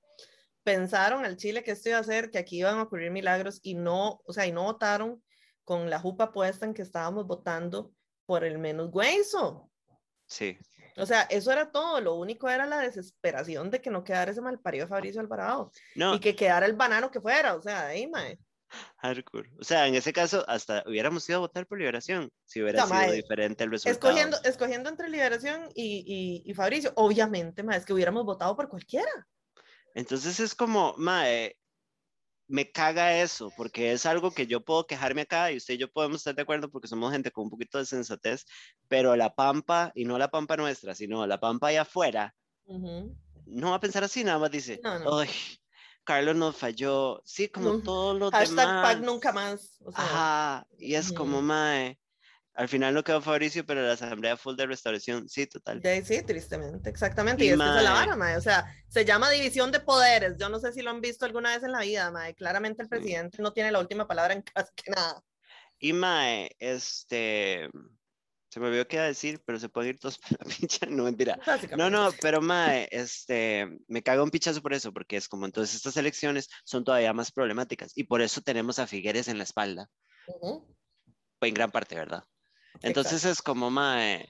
pensaron al Chile que esto iba a hacer, que aquí iban a ocurrir milagros y no, o sea, y no votaron con la jupa puesta en que estábamos votando por el menos hueso. Sí. O sea, eso era todo. Lo único era la desesperación de que no quedara ese malparido Fabricio Alvarado. No. Y que quedara el banano que fuera. O sea, ahí, mae. Hardcore. O sea, en ese caso, hasta hubiéramos ido a votar por Liberación si hubiera no, sido mae, diferente el resultado. Escogiendo, escogiendo entre Liberación y, y, y Fabricio, obviamente, mae, es que hubiéramos votado por cualquiera. Entonces es como, mae, me caga eso, porque es algo que yo puedo quejarme acá y usted y yo podemos estar de acuerdo porque somos gente con un poquito de sensatez, pero la pampa, y no la pampa nuestra, sino la pampa allá afuera, uh-huh. no va a pensar así, nada más dice, no, no. Ay, Carlos nos falló, sí, como no. todos los Hashtag demás. Hashtag P A C nunca más. O sea, ajá, y es uh-huh. como, mae, al final no quedó Fabricio, pero la asamblea full de restauración, sí, total. Sí, sí, tristemente, exactamente. Y, y es mae, que se la vara, mae. O sea, se llama división de poderes. Yo no sé si lo han visto alguna vez en la vida, mae. Claramente el presidente sí. no tiene la última palabra en casi que nada. Y mae, este... Se me olvidó qué iba a decir, pero se pueden ir todos para la pincha. No, mentira. No, no, pero mae, este... Me cago un pichazo por eso, porque es como entonces estas elecciones son todavía más problemáticas. Y por eso tenemos a Figueres en la espalda. Uh-huh. En gran parte, ¿verdad? Entonces exacto. Es como, mae,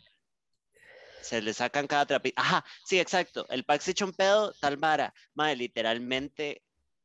se le sacan cada trapito. Ajá, sí, exacto. El P A C se echa un pedo, tal vara. Mae, literalmente,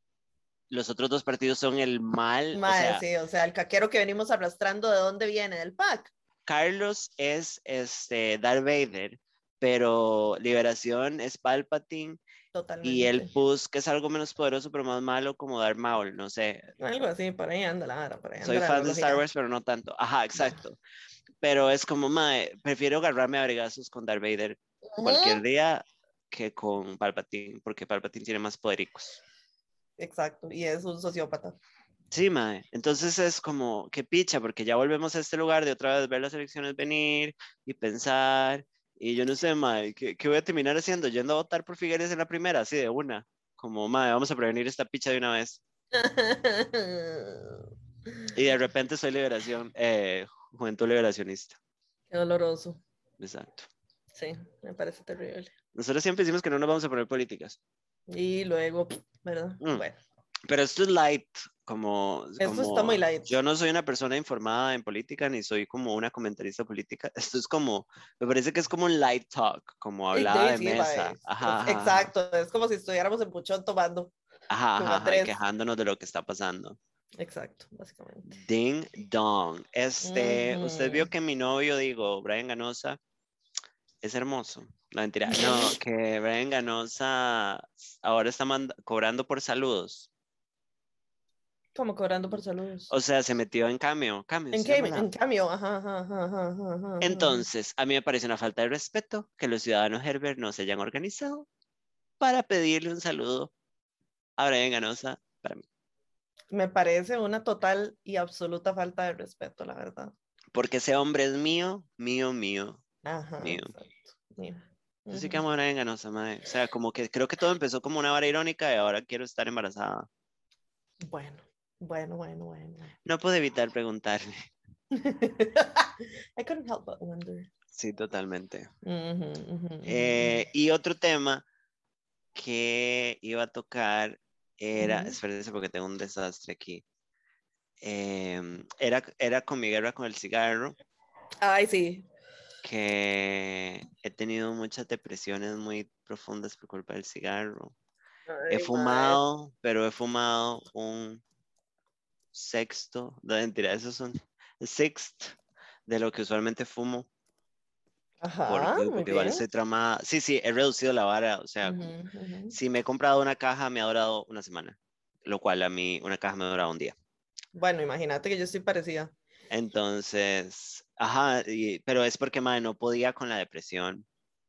los otros dos partidos son el mal. Mae, o sea, sí, o sea, el caquero que venimos arrastrando, ¿de dónde viene? Del P A C. Carlos es este, Darth Vader, pero Liberación es Palpatine. Totalmente. Y el P U S, que es algo menos poderoso, pero más malo, como Darth Maul, no sé. Algo así, por ahí anda la vara, por ahí anda Soy la fan de Star Wars, pero no tanto. Ajá, exacto. No. Pero es como, mae, prefiero agarrarme a vergazos con Darth Vader uh-huh. cualquier día que con Palpatine, porque Palpatine tiene más podericos. Exacto, y es un sociópata. Sí, mae. Entonces es como, qué picha, porque ya volvemos a este lugar de otra vez ver las elecciones venir y pensar. Y yo no sé, mae, ¿qué, qué voy a terminar haciendo? Yendo a votar por Figueres en la primera, así de una. Como, mae, vamos a prevenir esta picha de una vez. Y de repente soy liberación, eh, Juventud Liberacionista. Qué doloroso. Exacto. Sí, me parece terrible. Nosotros siempre decimos que no nos vamos a poner políticas. Y luego, ¿verdad? Mm. Bueno. Pero esto es light, como, Esto está muy como light. yo no soy una persona informada en política, ni soy como una comentarista política. Esto es como, me parece que es como un light talk, como Y hablada David, de sí, mesa. mae, Ajá, es- ajá, ajá, exacto, es como si estuviéramos en Puchón tomando ajá, con ajá, ajá, y Andrés. quejándonos de lo que está pasando. Exacto, básicamente. Ding dong. Este, usted vio Ujú. que mi novio, digo, Brian Ganosa, es hermoso. No, mentira. No, que Brian Ganosa ahora está mand- cobrando por saludos. Como cobrando por saludos. O sea, se metió en Cameo. Cameo En se llama cambio, la. en cambio, ajá, ajá, ajá, ajá, ajá, ajá. Entonces, a mí me parece una falta de respeto que los ciudadanos Herbert no se hayan organizado para pedirle un saludo a Brian Ganosa para mí. Me parece una total y absoluta falta de respeto, la verdad. Porque ese hombre es mío, mío, mío, Ajá, mío. exacto. Mira. Yo sí Ujú. que amo a Brian Ganosa, mae. O sea, como que creo que todo empezó como una vara irónica y ahora quiero estar embarazada. Bueno, bueno, bueno, bueno. No puedo evitar preguntarle. I couldn't help but wonder. Sí, totalmente. Ujú, ujú, Eh, ujú, y otro tema que iba a tocar era, ujú. espérense porque tengo un desastre aquí. Em, era, era con mi guerra con el cigarro, Ay, sí. que he tenido muchas depresiones muy profundas por culpa del cigarro. He Ay, mae. fumado, pero he fumado un sexto, no mentira, eso es un sixth de lo que usualmente fumo, Ajá, porque, muy porque igual bien. estoy tramada. Sí, sí, he reducido la vara, o sea, Ujú, como, ujú. si me he comprado una caja, me ha durado una semana, lo cual a mí una caja me dura un día. Bueno, imagínate que yo estoy parecida. Entonces, ajá, y- pero es porque, madre, no podía con la depresión.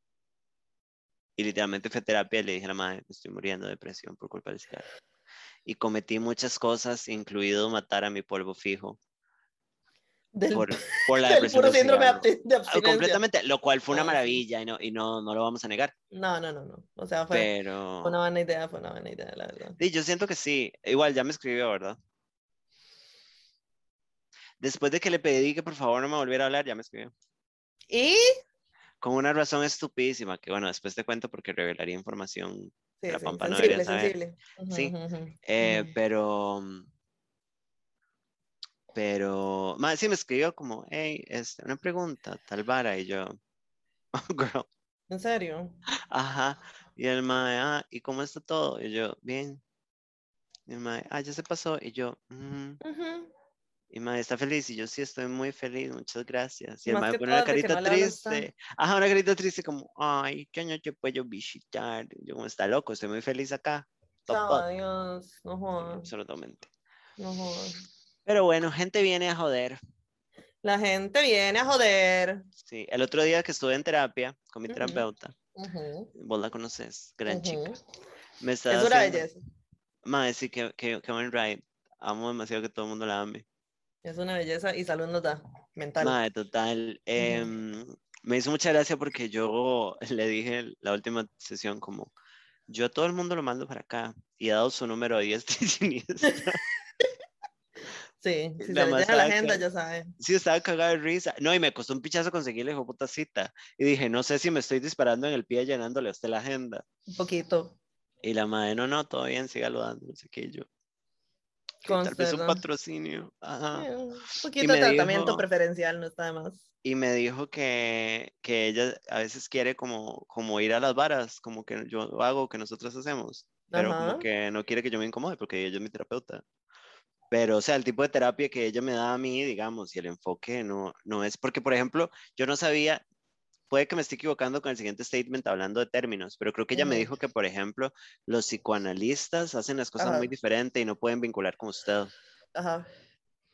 Y literalmente fue a terapia y le dije a la madre, me estoy muriendo de depresión por culpa del cigarro. Y cometí muchas cosas, incluido matar a mi polvo fijo Del, por, por la del depresión puro del síndrome de cigarro. absti- de Ah, abstinencia. completamente, lo cual fue una Ah, sí. maravilla y no, y no, no lo vamos a negar. No, no, no, no. O sea, fue una Pero, buena idea, fue una buena idea, la verdad. sí, yo siento que sí. Igual ya me escribió, ¿verdad? Después de que le pedí que por favor no me volviera a hablar, ya me escribió. Y Con una razón estupidísima, que bueno, después te cuento porque revelaría información que sí, la sí, Pampa no debería sensible, saber. sensible. Ujú, Sí, ujú, eh, ujú. pero, pero, más sí me escribió como, hey, este, una pregunta, tal vara, y yo, oh, girl, ¿En serio? ajá, y el mae, ah, ¿y cómo está todo? Y yo, bien, y el mae, ah, ya se pasó, y yo, "Mm". Ujú. Y el mae, ¿está feliz? Y yo, sí, estoy muy feliz, muchas gracias. Y el Más mae que pone una todo de que carita no le habla usted. triste, ajá, una carita triste como, ay, yo no te puedo visitar. Y yo, como, está loco, estoy muy feliz acá, top, Chao, top. adiós. No Sí, joda, absolutamente. no joda. Pero bueno, gente viene a joder. La gente viene a joder. Sí, el otro día que estuve en terapia con mi Ujú, terapeuta, ujú, vos la conoces, gran chica, ujú. me Es estaba una haciendo, belleza. madre, sí, que, que, que buen ride. Amo demasiado que todo el mundo la ame. Es una belleza y salud nos da. Mental. Madre, total. Ujú. em, me hizo mucha gracia porque yo le dije la última sesión como, yo a todo el mundo lo mando para acá y he dado su número a diestra y siniestra. Sí, Y si la se le más llena la estaba, agenda, ca- ya sabe. sí, estaba cagada de risa. No, y me costó un pichazo conseguirle hijo puta cita. Y dije, no sé si me estoy disparando en el pie llenándole a usted la agenda. Un poquito. Y la madre, no, no, todo bien, sígalo dando, no sé qué, y yo. Que tal Conste, vez un ¿verdad? patrocinio. Ajá. Eh, un Y poquito de me tratamiento dijo, preferencial no está de más. y me dijo que, que ella a veces quiere como, como ir a las varas, como que yo hago, que nosotros hacemos, pero como Ajá. que no quiere que yo me incomode porque ella es mi terapeuta. Pero, o sea, el tipo de terapia que ella me da a mí, digamos, y el enfoque no, no es, porque, por ejemplo, yo no sabía, puede que me esté equivocando con el siguiente statement hablando de términos, pero creo que ella me Ujú. dijo que, por ejemplo, los psicoanalistas hacen las cosas muy Ajá. diferentes y no pueden vincular con usted. Ajá.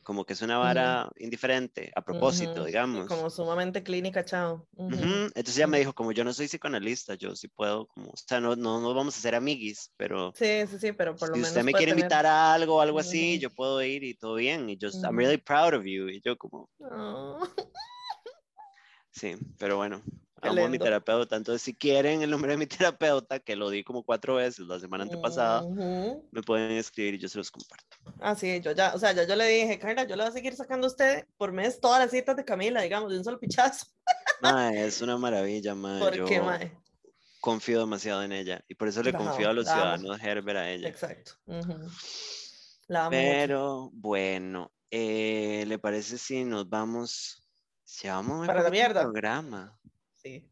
como que es una vara uh-huh. indiferente, a propósito, uh-huh. digamos. Como sumamente clínica, chao. Uh-huh. Uh-huh. Entonces ella uh-huh. me dijo, como yo no soy psicoanalista, yo sí puedo, como, o sea, no, no, no vamos a ser amiguis, pero... Sí, sí, sí, pero por lo si menos usted me puede quiere tener... invitar a algo o algo uh-huh. así, yo puedo ir y todo bien, y yo, uh-huh. I'm really proud of you, y yo como... Oh. Sí, pero bueno, Qué amo a mi lindo. terapeuta. Entonces, si quieren el nombre de mi terapeuta, que lo di como cuatro veces la semana antepasada, uh-huh. me pueden escribir y yo se los comparto. Ah, sí, yo ya, o sea, ya yo le dije, Carla, yo le voy a seguir sacando a usted por mes todas las citas de Camila, digamos, de un solo pichazo. Mae, es una maravilla, mae. ¿Por yo qué, mae? confío demasiado en ella y por eso le La confío amo, a los la amo. ciudadanos Herbert a ella. Exacto. Uh-huh. La amo Pero mucho. bueno, eh, ¿le parece si nos vamos? Llevamos muy para la poquito mierda. programa. Sí.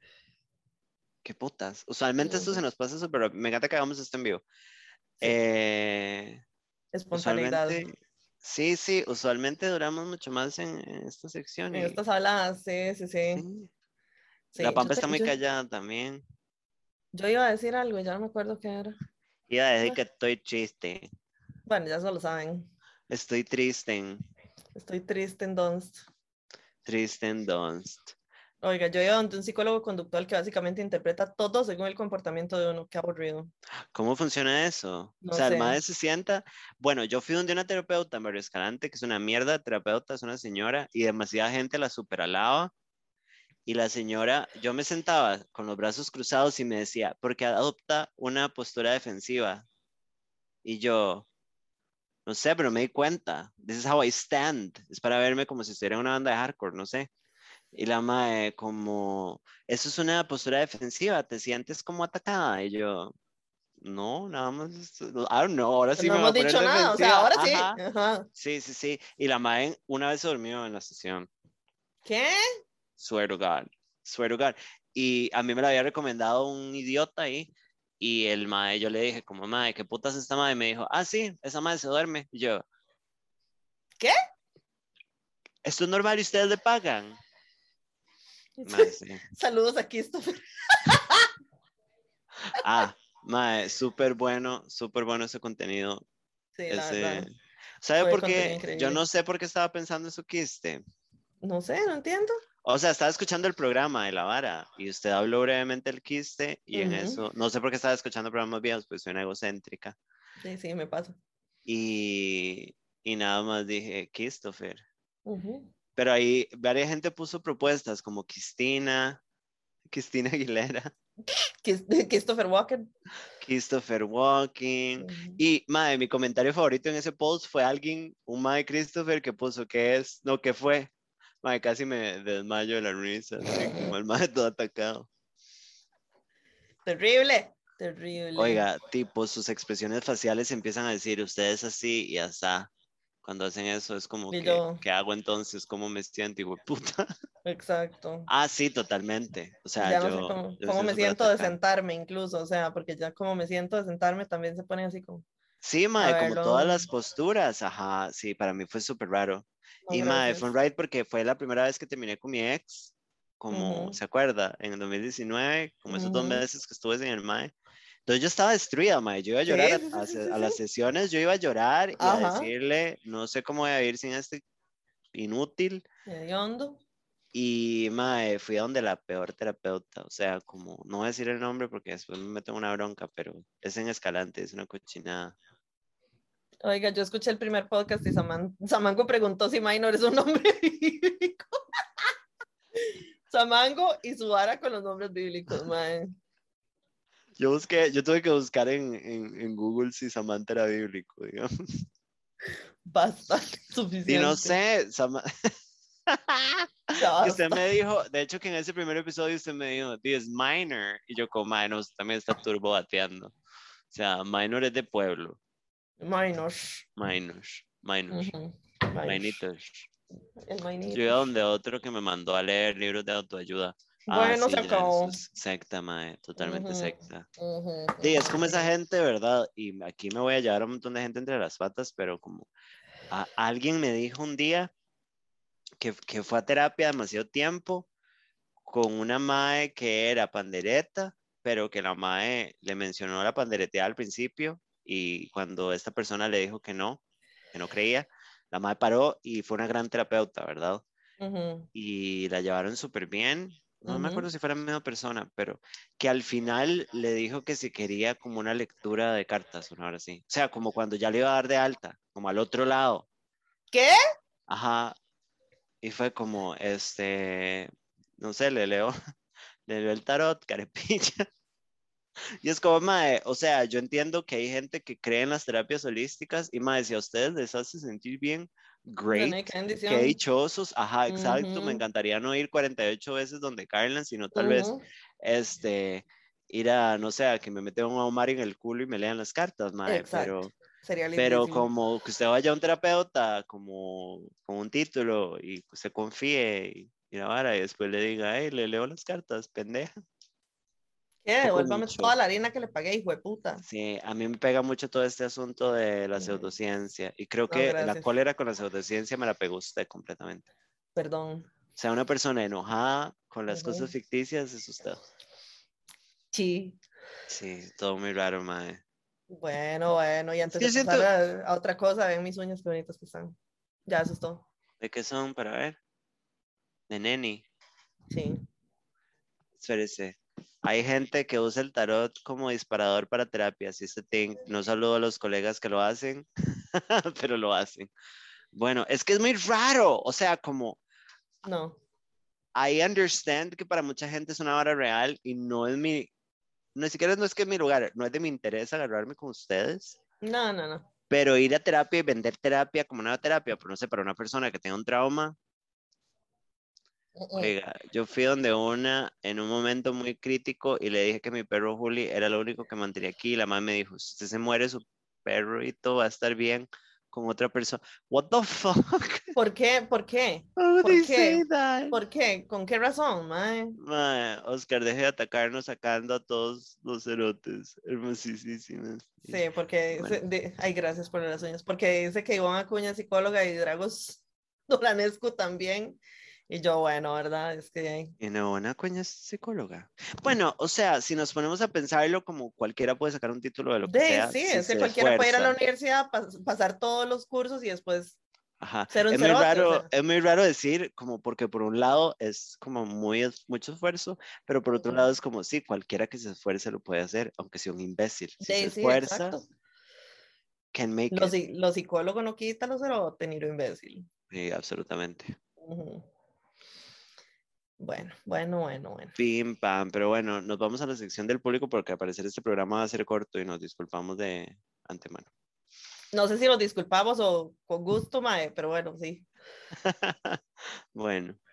Qué putas. Usualmente uh-huh. esto se nos pasa eso, pero me encanta que hagamos esto en vivo. Sí. Eh, Espontaneidad. Usualmente, sí, sí, usualmente duramos mucho más en, en esta sección. En y, estas habladas, sí, sí, sí. sí. sí la Pampa te, está muy yo, callada también. Yo iba a decir algo y ya no me acuerdo qué era. Iba a decir que estoy triste. Bueno, ya solo saben. Estoy triste. Estoy triste en Donst. Triste en Donst. Oiga, yo iba donde un psicólogo conductual que básicamente interpreta todo según el comportamiento de uno. Qué aburrido. ¿Cómo funciona eso? No o sea, sé. el madre se sienta. Bueno, yo fui donde una terapeuta en Barrio Escalante, que es una mierda de terapeuta, es una señora, y demasiada gente la superalaba. Y la señora, yo me sentaba con los brazos cruzados y me decía, ¿por qué adopta una postura defensiva? Y yo, no sé, pero me di cuenta. This is how I stand. Es para verme como si estuviera en una banda de hardcore, no sé. Y la mae, como, eso es una postura defensiva, te sientes como atacada. Y yo, no, nada más, I don't know, ahora sí No me va hemos a poner dicho nada, o sea, defensiva. ahora sí. Ajá. Ajá. Sí, sí, sí. Y la mae una vez se durmió en la estación. ¿Qué? Swear to God. Swear to God. Y a mí me lo había recomendado un idiota ahí. Y el mae, yo le dije, como, mae, ¿qué putas es esta mae? Y me dijo, ah, sí, esa mae se duerme. Y yo, ¿qué? ¿esto es normal y ustedes le pagan? Mae, sí. Saludos a Christopher. Ah, mae, súper bueno, súper bueno ese contenido. Sí, ese... la verdad. ¿Sabe Fue por qué? Yo increíble. no sé por qué estaba pensando eso que este. No sé, no entiendo. O sea, estaba escuchando el programa de La Vara y usted habló brevemente del quiste y en uh-huh. eso, no sé por qué estaba escuchando programas viejos, pues suena egocéntrica. Sí, sí, me pasa. Y, y nada más dije, Christopher. Uh-huh. Pero ahí varias gente puso propuestas como Cristina, Cristina Aguilera. Christopher Walken. Christopher Walken. Uh-huh. Y, madre, mi comentario favorito en ese post fue alguien, un madre Christopher, que puso que es, no, que fue. Madre, casi me desmayo de la risa, así como el madre todo atacado. Terrible, terrible. Oiga, tipo, sus expresiones faciales empiezan a decir, ustedes así y hasta. Cuando hacen eso es como y que, yo... ¿qué hago entonces? ¿Cómo me siento? Hijo de puta. Exacto. Ah, sí, totalmente. O sea, ya yo, no sé cómo, yo cómo me siento atacado. de sentarme incluso, o sea, porque ya como me siento de sentarme también se pone así como... Sí, mae, como todas las posturas, ajá, sí, para mí fue súper raro. No, y mae, gracias. fue un ride porque fue la primera vez que terminé con mi ex, como, uh-huh. ¿se acuerda? En el dos mil diecinueve, como uh-huh. esos dos meses que estuve sin el mae. Entonces yo estaba destruida, mae, yo iba a llorar sí, a, sí, sí, a, sí, a las sesiones, yo iba a llorar y ajá. a decirle, no sé cómo voy a vivir sin este inútil. Hediondo. Y, mae, fui a donde la peor terapeuta, o sea, como, no voy a decir el nombre porque después me meto en una bronca, pero es en Escalante, es una cochinada. Oiga, yo escuché el primer podcast y Saman, Samango preguntó si Minor es un nombre bíblico. Samango y su vara con los nombres bíblicos, man. Yo busqué, yo tuve que buscar en, en, en Google si Samantha era bíblico, digamos. Bastante suficiente. Y no sé, Sam... que usted me dijo, de hecho que en ese primer episodio usted me dijo, es minor, y yo como, minor, usted también está turbo bateando. O sea, minor es de pueblo. Minor. Minor, minor. Uh-huh. Mainitos. El mainito. Yo iba donde otro que me mandó a leer libros de autoayuda. Bueno, ah, sí, se acabó. Es secta, mae, totalmente uh-huh. secta. Uh-huh. Sí, es como esa gente, ¿verdad? Y aquí me voy a llevar a un montón de gente entre las patas, pero como a, alguien me dijo un día que, que fue a terapia demasiado tiempo con una mae que era pandereta, pero que la mae le mencionó la pandereteada al principio y cuando esta persona le dijo que no, que no creía, la madre paró y fue una gran terapeuta, ¿verdad? Uh-huh. Y la llevaron súper bien. No Uh-huh. me acuerdo si fuera la misma persona, pero que al final le dijo que si quería como una lectura de cartas, una hora así. O sea, como cuando ya le iba a dar de alta, como al otro lado. ¿Qué? Ajá. Y fue como, este, no sé, le leo, le leo el tarot, carepilla. Y es como, mae, o sea, yo entiendo que hay gente que cree en las terapias holísticas y, mae, si a ustedes les hace sentir bien, great, Bueno, qué qué bendición. dichosos, ajá, exacto, me Uh-huh. encantaría no ir cuarenta y ocho veces donde Carlan, sino tal vez, Uh-huh. este, ir a, no sé, a que me meta un ahumar en el culo y me lean las cartas, mae, Exacto. pero, Sería pero lindísimo. como que usted vaya a un terapeuta como con un título y que usted confíe y, y la vara y después le diga, hey, le leo las cartas, pendeja. ¿Qué? Poco Devuélvame mucho. toda la harina que le pagué, hijo de puta. Sí, a mí me pega mucho todo este asunto de la Uh-huh. pseudociencia y creo No, que la gracias. cólera con la pseudociencia me la pegó usted completamente. Perdón. O sea, una persona enojada con las Uh-huh. cosas ficticias es usted. Sí. Sí, todo muy raro, mae. Bueno, bueno, y Es antes que de yo pasar siento, a, a otra cosa, ven mis uñas qué bonitas que están. Ya, eso es todo. ¿de qué son para ver? De neni. Sí. Espérese. Hay gente que usa el tarot como disparador para terapias y este thing, no saludo a los colegas que lo hacen, pero lo hacen. Bueno, es que es muy raro, o sea, como No. I understand que para mucha gente es una vara real y no es mi, no siquiera no es que es mi lugar, no es de mi interés agarrarme con ustedes, No, no, no. pero ir a terapia y vender terapia como una terapia, pero no sé, para una persona que tenga un trauma, Uh-uh. oiga, yo fui donde una en un momento muy crítico y le dije que mi perro Juli era lo único que mantenía aquí y la mamá me dijo, si usted se muere, su perrito va a estar bien con otra persona. What the fuck? ¿Por qué? ¿Por qué? Why would ¿Por they qué? say that? ¿Por qué? ¿Con qué razón, mae? Mae, Oscar, deje de atacarnos sacando a todos los cerotes hermosísimos. Sí, porque, Bueno, se- de- ay, gracias por las uñas, porque dice que Ivonne Acuña es psicóloga y Dragos Duranescu también. Y yo, bueno, ¿verdad? Es que, y no, una coña es psicóloga. Bueno, o sea, si nos ponemos a pensarlo, como cualquiera puede sacar un título de lo que de, sea, sí, si es que se cualquiera puede ir a la esfuerza. universidad, pas- pasar todos los cursos y después Ajá. ser un Es muy cerote, o raro, sea. es muy raro decir, como porque por un lado es como muy es- mucho esfuerzo, pero por otro Ujú. lado es como sí, cualquiera que se esfuerce lo puede hacer, aunque sea un imbécil. Si se De, sí, esfuerza, exacto. can make Los, it. psi- los psicólogos no quitan los cerote ni lo imbécil. Sí, absolutamente. Ujú. Bueno, bueno, bueno, bueno. Pim, pam, pero bueno, nos vamos a la sección del público porque al parecer este programa va a ser corto y nos disculpamos de antemano. No sé si nos disculpamos o con gusto, mae, pero bueno, sí. Bueno,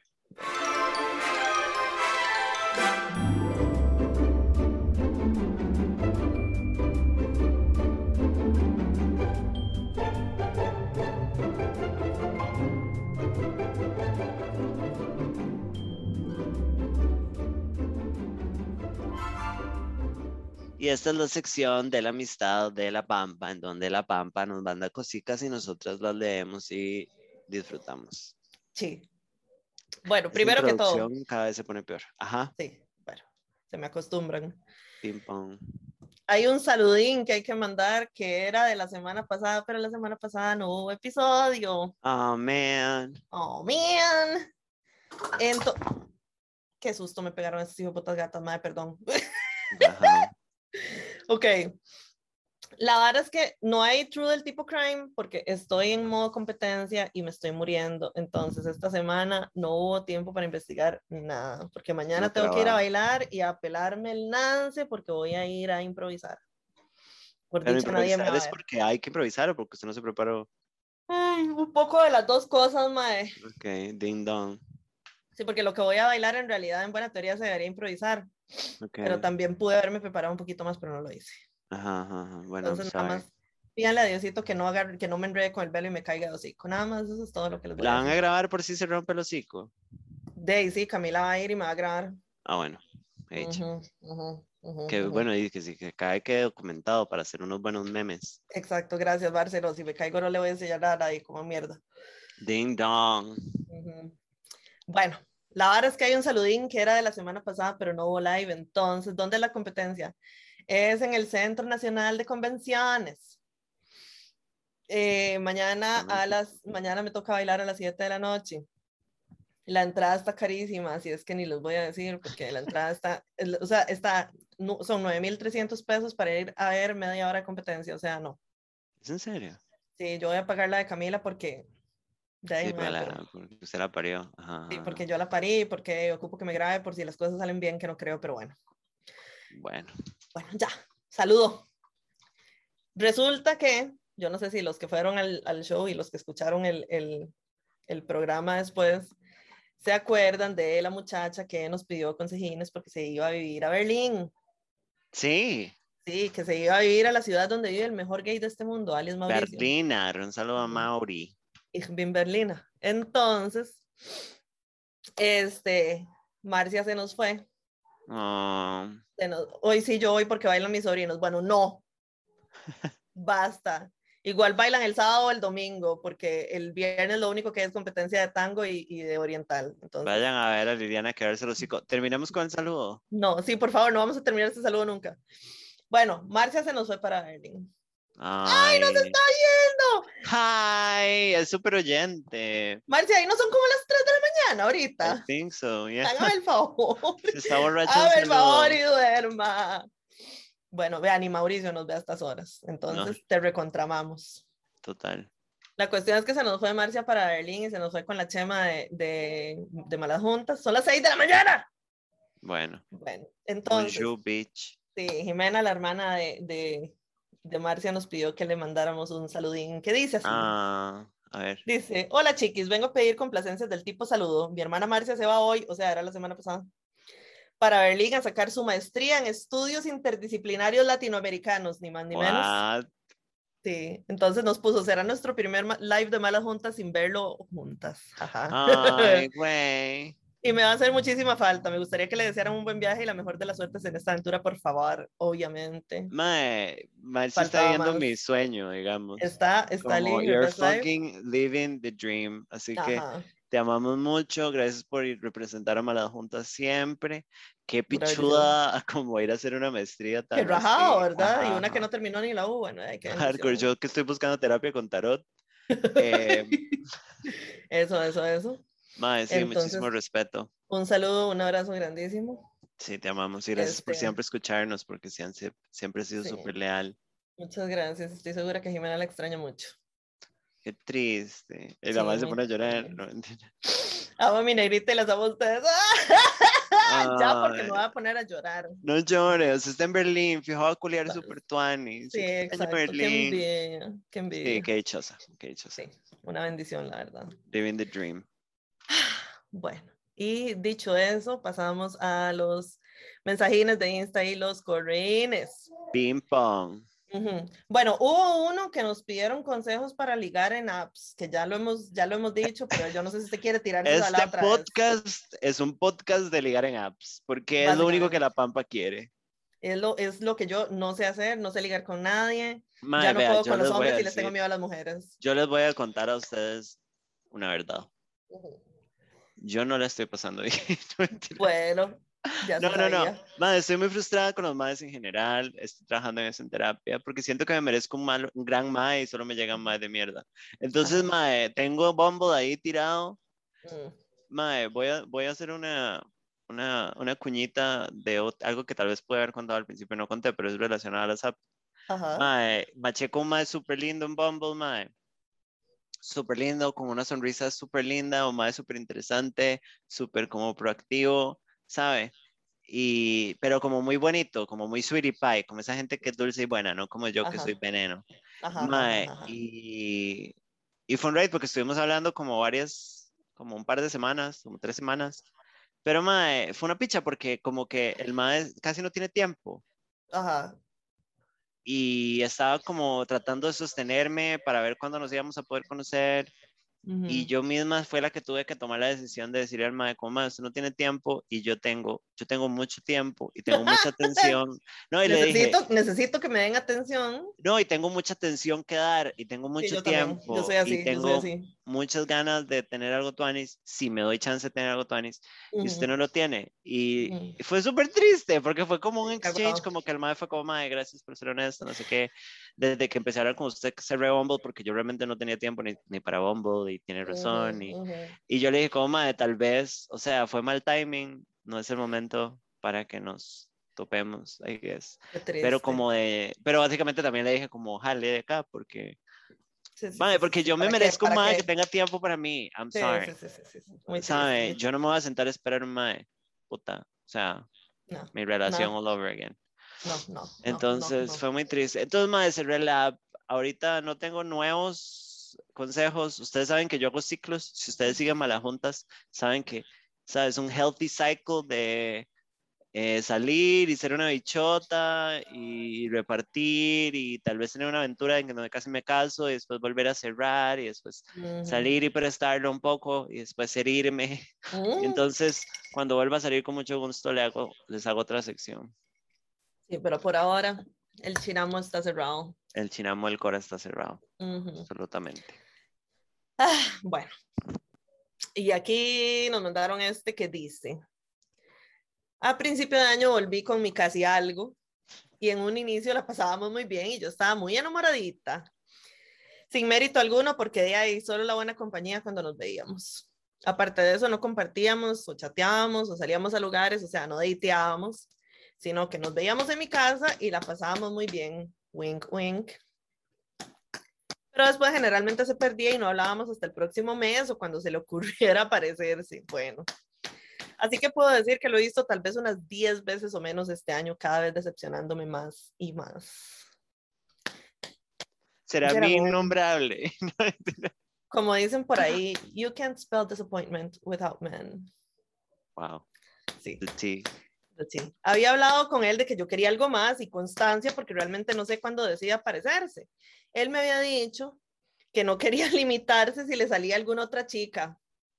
y esta es la sección de la amistad de la Pampa, en donde la Pampa nos manda cositas y nosotras las leemos y disfrutamos. Sí. Bueno, Esta primero que todo, introducción cada vez se pone peor. Ajá, sí, bueno, se me acostumbran. pim, pam. Hay un saludín que hay que mandar que era de la semana pasada, pero la semana pasada no hubo episodio. Oh, man. Oh, man. Ento Qué susto me pegaron estos hijos de putas gatas, madre, perdón. Ajá. Ok. La verdad es que no hay true del tipo crime porque estoy en modo competencia y me estoy muriendo. Entonces, esta semana no hubo tiempo para investigar nada, porque No mañana tengo que ir a trabajo. bailar y a pelarme el nance porque voy a ir a improvisar. Por Pero dicha, nadie me improvisar va a es ver. porque hay que improvisar o porque usted no se preparó. Ay, un poco de las dos cosas, mae. Ok, ding dong. Sí, porque lo que voy a bailar en realidad, en buena teoría, se debería improvisar. Ok. Pero también pude haberme preparado un poquito más, pero no lo hice. Ajá, ajá, ajá. Bueno, I'm Entonces, nada sorry. más, pídanle a Diosito que no, agarre, que no me enrede con el velo y me caiga de hocico. Nada más, eso es todo lo que les voy ¿La a van a decir. grabar por si se rompe el hocico? Daisy, Camila va a ir y me va a grabar. Ah, bueno. Hecho. Uh-huh, uh-huh, uh-huh, Que uh-huh. bueno, y que sí, que cada quede documentado para hacer unos buenos memes. Exacto, gracias, Barcelona. Si me caigo, no le voy a enseñar a nadie como mierda. Ding dong. Uh-huh. Bueno, la verdad es que hay un saludín que era de la semana pasada, pero no hubo live. Entonces, ¿dónde es la competencia? Es en el Centro Nacional de Convenciones. Eh, mañana, a las, mañana me toca bailar a las siete de la noche. La entrada está carísima, así es que ni les voy a decir, porque la entrada está, o sea, está, no, son nueve mil trescientos pesos para ir a ver media hora de competencia, o sea, no. ¿Es en serio? Sí, yo voy a pagar la de Camila porque... De ahí, Sí, mae, porque, la, pero, porque usted la parió. Ajá, sí, ajá, porque ajá. yo la parí, porque ocupo que me grabe por si las cosas salen bien, que no creo, pero bueno. Bueno. Bueno, ya, saludo. Resulta que, yo no sé si los que fueron al, al show y los que escucharon el, el, el programa después, se acuerdan de la muchacha que nos pidió consejines porque se iba a vivir a Berlín. Sí. Sí, que se iba a vivir a la ciudad donde vive el mejor gay de este mundo, alias Mauricio. Berliner, un saludo a Mauri. Ich bin Berlina. Entonces, este, Marcia se nos fue. Oh. Se nos, hoy sí yo voy porque bailan mis sobrinos. Bueno, no. Basta. Igual bailan el sábado o el domingo, porque el viernes lo único que es competencia de tango y, y de oriental. Entonces, Vayan a ver a Liliana quedarse los hocico. Terminemos con el saludo. no, sí, por favor, no vamos a terminar este saludo nunca. Bueno, Marcia se nos fue para Berlín. ¡Ay, nos Ay. está yendo! Hi, es súper oyente. Marcia, ahí no son como las tres de la mañana I ahorita. think so, yeah. Hágame el favor. Se está borracho, un Hágame el favor saludo. y duerma. Bueno, vean, ni Mauricio nos ve a estas horas. Entonces, No, te recontramamos. total. La cuestión es que se nos fue Marcia para Berlín y se nos fue con la Chema de, de, de Malas Juntas. Son las seis de la mañana. Bueno. Bueno, entonces, Bonjour, bitch. sí, Jimena, la hermana de, de, de Marcia, nos pidió que le mandáramos un saludín que dice así. Ah, a ver. Dice, hola chiquis, vengo a pedir complacencias del tipo saludo. Mi hermana Marcia se va hoy, o sea, era la semana pasada, para Berlín a sacar su maestría en estudios interdisciplinarios latinoamericanos, ni más ni menos. What? Sí, entonces nos puso, será nuestro primer live de Malas Juntas sin verlo juntas. Ajá. Ay, güey. Y me va a hacer muchísima falta. Me gustaría que le desearan un buen viaje y la mejor de las suertes en esta aventura, por favor, obviamente. Mae, mae, sí está Faltaba viendo mi más. sueño, digamos. Está, está Como living your you're best life. fucking living the dream. Así que Ajá. te amamos mucho. Gracias por ir- representar a Malas Juntas siempre. Qué Pura bendición. pichuda como ir a hacer una maestría Qué tan rajado, así. ¿verdad? Y Ajá, una que ajá. no terminó ni la U, bueno, ay, qué Hardcore, bendición. yo que estoy buscando terapia con tarot. Eh, Eso, eso, eso. mae, sí, muchísimo Entonces, respeto. un saludo, un abrazo grandísimo. Sí, te amamos y gracias por Este, siempre escucharnos porque sí han sie- siempre has sido sí, súper leal. muchas gracias. Estoy segura que Jimena la extraña mucho. Qué triste. Y la Sí, madre se muy pone a llorar. triste. No, mentira. Amo a mi negrita y las amo a ustedes. Ya, porque me Ay, voy a poner a llorar. no llores, está en Berlín, fijo a culiar Bueno, super tuani. sí, Sí, que extraño exacto. Qué Berlín. envidia, qué Sí, envidia. qué dichosa, qué dichosa. Sí, una bendición, la verdad. Living the dream. Bueno, y dicho eso, pasamos a los mensajines de Insta y los correines. Ping pong. Uh-huh. Bueno, hubo uno que nos pidieron consejos para ligar en apps, que ya lo hemos, ya lo hemos dicho, pero yo no sé si usted quiere tirarse a la Este otra vez. podcast es un podcast de ligar en apps, porque es lo único que Básicamente. la Pampa quiere. Es lo, es lo que yo no sé hacer, no sé ligar con nadie, Mae, ya no vea, puedo yo con los les voy a hombres y les tengo decir, miedo a las mujeres. yo les voy a contar a ustedes una verdad. Uh-huh. Yo no la estoy pasando bien. No, mentira. Bueno, ya No, se no, no. sabía. Madre, estoy muy frustrada con los madres en general. Estoy trabajando en eso en terapia porque siento que me merezco un, mal, un gran mae y solo me llegan mae de mierda. Entonces, Ajá. mae, tengo Bumble ahí tirado. Mm. Mae, voy a, voy a hacer una, una, una cuñita de ot- algo que tal vez puede haber contado al principio, no conté, pero es relacionado a las apps. Ajá. Mae, maché con un mae súper lindo en Bumble, mae. Súper lindo, con una sonrisa súper linda, un mae súper interesante, súper como proactivo, ¿sabe? Y, pero como muy bonito, como muy sweetie pie, como esa gente que es dulce y buena, no como yo que Ajá. soy veneno. Ajá, ajá, Mae, ajá, ajá. y, y fue un raid porque estuvimos hablando como varias, como un par de semanas, como tres semanas. Pero mae, fue una picha porque como que el mae casi no tiene tiempo Ajá. y estaba como tratando de sostenerme para ver cuándo nos íbamos a poder conocer. Y Uh-huh. yo misma fue la que tuve que tomar la decisión de decirle al mae, como mae, usted no tiene tiempo y yo tengo, yo tengo mucho tiempo y tengo mucha atención. No, y le dije, Necesito, necesito que me den atención. no, y tengo mucha atención que dar y tengo Sí, mucho yo también. Yo tiempo soy y así, yo soy tengo así. muchas ganas de tener algo tuanis, si me doy chance de tener algo tuanis y usted Uh-huh. no lo tiene. Y Uh-huh. fue súper triste porque fue como un Sí, exchange, cagado. como que el mae fue como, mae, gracias por ser honesto, no sé qué. desde que empecé a hablar con usted que cerré Bumble, porque yo realmente no tenía tiempo ni, ni para Bumble, y tiene razón, Uh-huh, y, uh-huh. y yo le dije, como, madre, tal vez, o sea, fue mal timing, no es el momento para que nos topemos, I guess. Qué Pero triste. como de, pero básicamente también le dije como, jale de acá, porque, Sí, sí, madre, sí, sí, porque sí. yo me ¿Para qué? merezco un ¿Para madre que qué? tenga tiempo para mí, I'm Sí, sorry, sí, sí, sí, sí, sí. Muy triste, ¿sabe? muy Yo no triste. me voy a sentar a esperar un madre, puta, o sea, No, mi relación no, all over again. no, no, no, no, Entonces no. fue muy triste. Entonces, madre, cerré la app. Ahorita no tengo nuevos consejos. Ustedes saben que yo hago ciclos. Si ustedes siguen Malajuntas, saben que, ¿sabes? Un healthy cycle de eh, salir y ser una bichota y repartir y tal vez tener una aventura en que no casi me caso y después volver a cerrar y después Uh-huh. salir y prestarlo un poco y después herirme. Y Mm. entonces, cuando vuelva a salir con mucho gusto, le hago, les hago otra sección. Sí, pero por ahora el Chinamo está cerrado. El Chinamo del Cora está cerrado, Uh-huh. absolutamente. Ah, bueno, y aquí nos mandaron este que dice, a principio de año volví con mi casi algo y en un inicio la pasábamos muy bien y yo estaba muy enamoradita, sin mérito alguno porque de ahí solo la buena compañía cuando nos veíamos. Aparte de eso no compartíamos o chateábamos o salíamos a lugares, o sea, no dateábamos, sino que nos veíamos en mi casa y la pasábamos muy bien, wink, wink. Pero después generalmente se perdía y no hablábamos hasta el próximo mes o cuando se le ocurriera aparecerse. Bueno, así que puedo decir que lo he visto tal vez unas diez veces o menos este año, cada vez decepcionándome más y más. Será mi Geragón, innombrable. como dicen por ahí, you can't spell disappointment without men. Wow, Sí, the tea. sí. Había hablado con él de que yo quería algo más y constancia porque realmente no sé cuándo decide aparecerse. Él me había dicho que no quería limitarse si le salía alguna otra chica.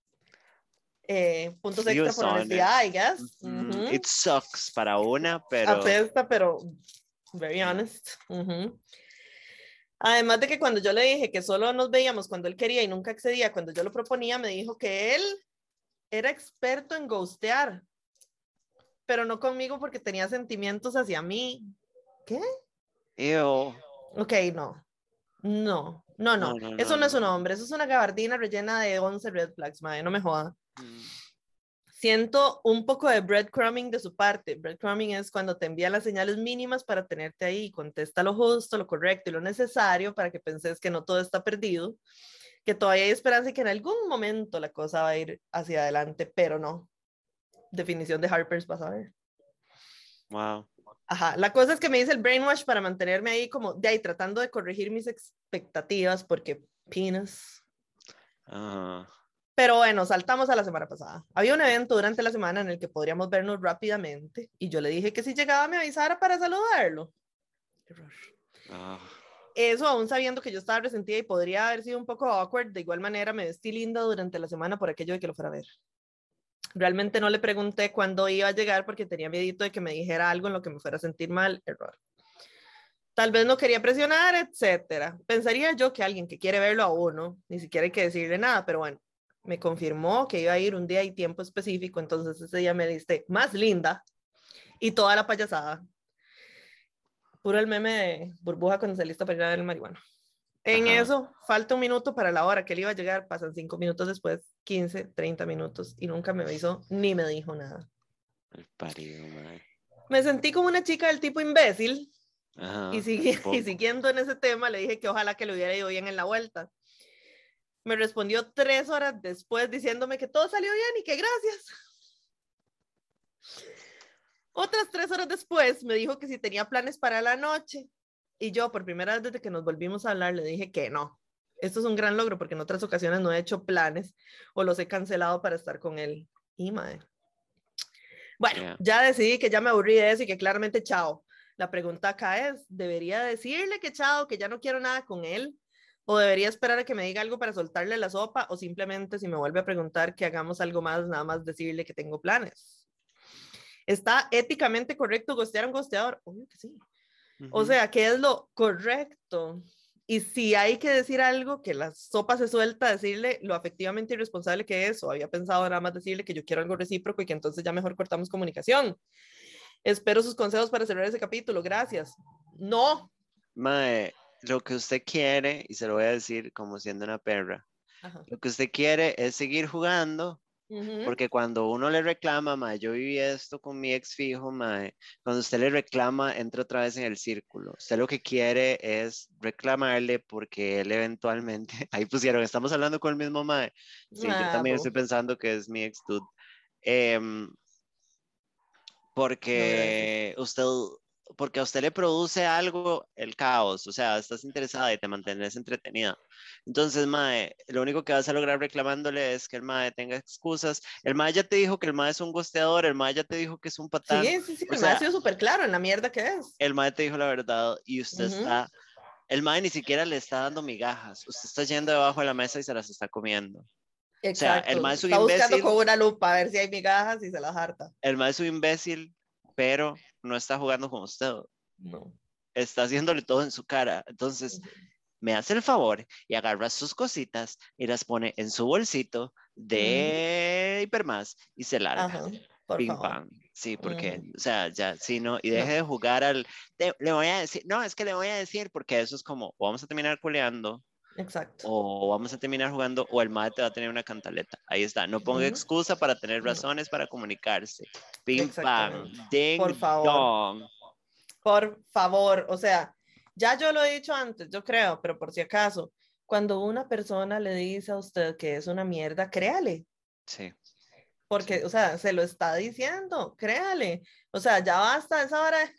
Eh, puntos He extra was por honestidad, honest. I guess. Mm-hmm. Uh-huh. It sucks para una, pero... Apesta, pero very Yeah. honest. Uh-huh. Además de que cuando yo le dije que solo nos veíamos cuando él quería y nunca accedía, cuando yo lo proponía, me dijo que él era experto en ghostear, pero no conmigo porque tenía sentimientos hacia mí. ¿Qué? Ew. Ok, no. No, no, No, no. no, Eso no, no es no. un hombre, eso es una gabardina rellena de once red flags, madre, no me joda. Mm. Siento un poco de breadcrumbing de su parte. Breadcrumbing es cuando te envía las señales mínimas para tenerte ahí y contesta lo justo, lo correcto y lo necesario para que penses que no todo está perdido, que todavía hay esperanza y que en algún momento la cosa va a ir hacia adelante, pero no. Definición de Harper's, vas a ver. Wow. Ajá, la cosa es que me dice el brainwash para mantenerme ahí como de ahí tratando de corregir mis expectativas porque penis. Uh, Pero bueno, saltamos a la semana pasada. Había un evento durante la semana en el que podríamos vernos rápidamente y yo le dije que si llegaba me avisara para saludarlo. Error. uh. Eso aún sabiendo que yo estaba resentida y podría haber sido un poco awkward, de igual manera me vestí linda durante la semana por aquello de que lo fuera a ver. Realmente no le pregunté cuándo iba a llegar porque tenía miedo de que me dijera algo en lo que me fuera a sentir mal. Error. Tal vez no quería presionar, etcétera. Pensaría yo que alguien que quiere verlo a uno, ni siquiera hay que decirle nada, pero bueno, me confirmó que iba a ir un día y tiempo específico, entonces ese día me diste más linda y toda la payasada. Puro el meme de burbuja cuando se lista para ir a ver el marihuana. En Ajá. eso, falta un minuto para la hora que él iba a llegar, pasan cinco minutos después, quince, treinta minutos, y nunca me avisó ni me dijo nada. El parido, madre. Me sentí como una chica del tipo imbécil, Ajá. y, sigui y siguiendo en ese tema, le dije que ojalá que le hubiera ido bien en la vuelta. Me respondió tres horas después diciéndome que todo salió bien y que gracias. Otras tres horas después me dijo que si tenía planes para la noche y yo por primera vez desde que nos volvimos a hablar le dije que no. Esto es un gran logro porque en otras ocasiones no he hecho planes o los he cancelado para estar con él. Y madre. Bueno, yeah. Ya decidí que ya me aburrí de eso y que claramente chao. La pregunta acá es, ¿debería decirle que chao, que ya no quiero nada con él? ¿O debería esperar a que me diga algo para soltarle la sopa? ¿O simplemente si me vuelve a preguntar que hagamos algo más, nada más decirle que tengo planes? ¿Está éticamente correcto gostear a un gosteador? Obvio que sí. Uh-huh. O sea, ¿qué es lo correcto? Y si hay que decir algo, que la sopa se suelta, decirle lo afectivamente irresponsable que es, o había pensado nada más decirle que yo quiero algo recíproco y que entonces ya mejor cortamos comunicación. Espero sus consejos para cerrar ese capítulo. Gracias. No. Mae, lo que usted quiere, y se lo voy a decir como siendo una perra, Ajá. lo que usted quiere es seguir jugando, Uh-huh. porque cuando uno le reclama, mae, yo viví esto con mi ex fijo, mae, cuando usted le reclama, entra otra vez en el círculo. Usted lo que quiere es reclamarle porque él eventualmente, ahí pusieron, estamos hablando con el mismo mae. Sí, yo Ah, también estoy bo. pensando que es mi ex dude. Em, No, gracias. porque usted, porque a usted le produce algo el caos, o sea, estás interesada y te mantienes entretenida. Entonces, mae, lo único que vas a lograr reclamándole es que el mae tenga excusas. El mae ya te dijo que el mae es un gosteador, el mae ya te dijo que es un patán, Sí, sí, sí, o el mae ha sea, sido súper claro en la mierda que es. el mae te dijo la verdad y usted Uh-huh. está, el mae ni siquiera le está dando migajas, usted está yendo debajo de la mesa y se las está comiendo. O sea, el Exacto. mae es un Está buscando con imbécil, una lupa a ver si hay migajas y se las harta. el mae es un imbécil, pero no está jugando con usted. No. Está haciéndole todo en su cara. Entonces, me hace el favor y agarra sus cositas y las pone en su bolsito Uh-huh. de hipermás y se larga. Ajá, por Ping favor. pong. Sí, porque, Uh-huh. o sea, ya, sí, no, y deje No, de jugar al, te- le voy a decir, no, es que le voy a decir, porque eso es como, o vamos a terminar culeando, exacto. o vamos a terminar jugando, o el madre te va a tener una cantaleta. Ahí está, no ponga Uh-huh. excusa para tener No, razones para comunicarse. Ping pong, exactamente. Por ding favor, dong. por favor. O sea, ya yo lo he dicho antes, yo creo, pero por si acaso, cuando una persona le dice a usted que es una mierda, créale. Sí, Porque, sí. o sea, se lo está diciendo, créale. O sea, ya basta esa hora. De...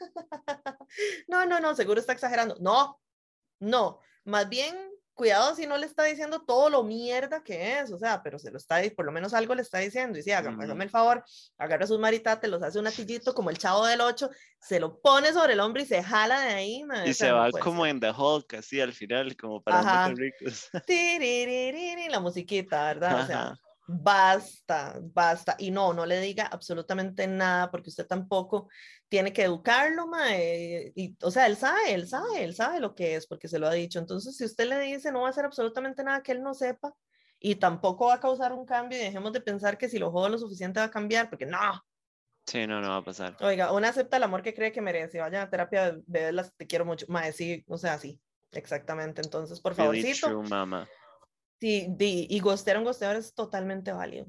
no, no, no, seguro está exagerando. No, no, más bien, cuidado si no le está diciendo todo lo mierda que es, o sea, pero se lo está, por lo menos algo le está diciendo, y sí, hágame, Ujú. hágame el favor, agarra sus maritates, los hace un atillito como el chavo del ocho, se lo pone sobre el hombro y se jala de ahí, madre, Y o se sea, no va puede como ser. en The Hulk, así al final, como parando con Ajá, ricos. tiriririri, la musiquita, ¿verdad? O sea, Ajá. basta, basta. Y no, no le diga absolutamente nada porque usted tampoco tiene que educarlo, mae. Y, o sea, él sabe, él sabe, él sabe lo que es porque se lo ha dicho. Entonces, si usted le dice, no va a hacer absolutamente nada que él no sepa y tampoco va a causar un cambio y dejemos de pensar que si lo jodo lo suficiente va a cambiar, porque no. Sí, no, no va a pasar. Oiga, una acepta el amor que cree que merece. Vayan a terapia, las te quiero mucho. Mae, sí, o sea, sí, exactamente. Entonces, por Really favorcito. true, mama. Sí, di- y gostear un gosteador es totalmente válido.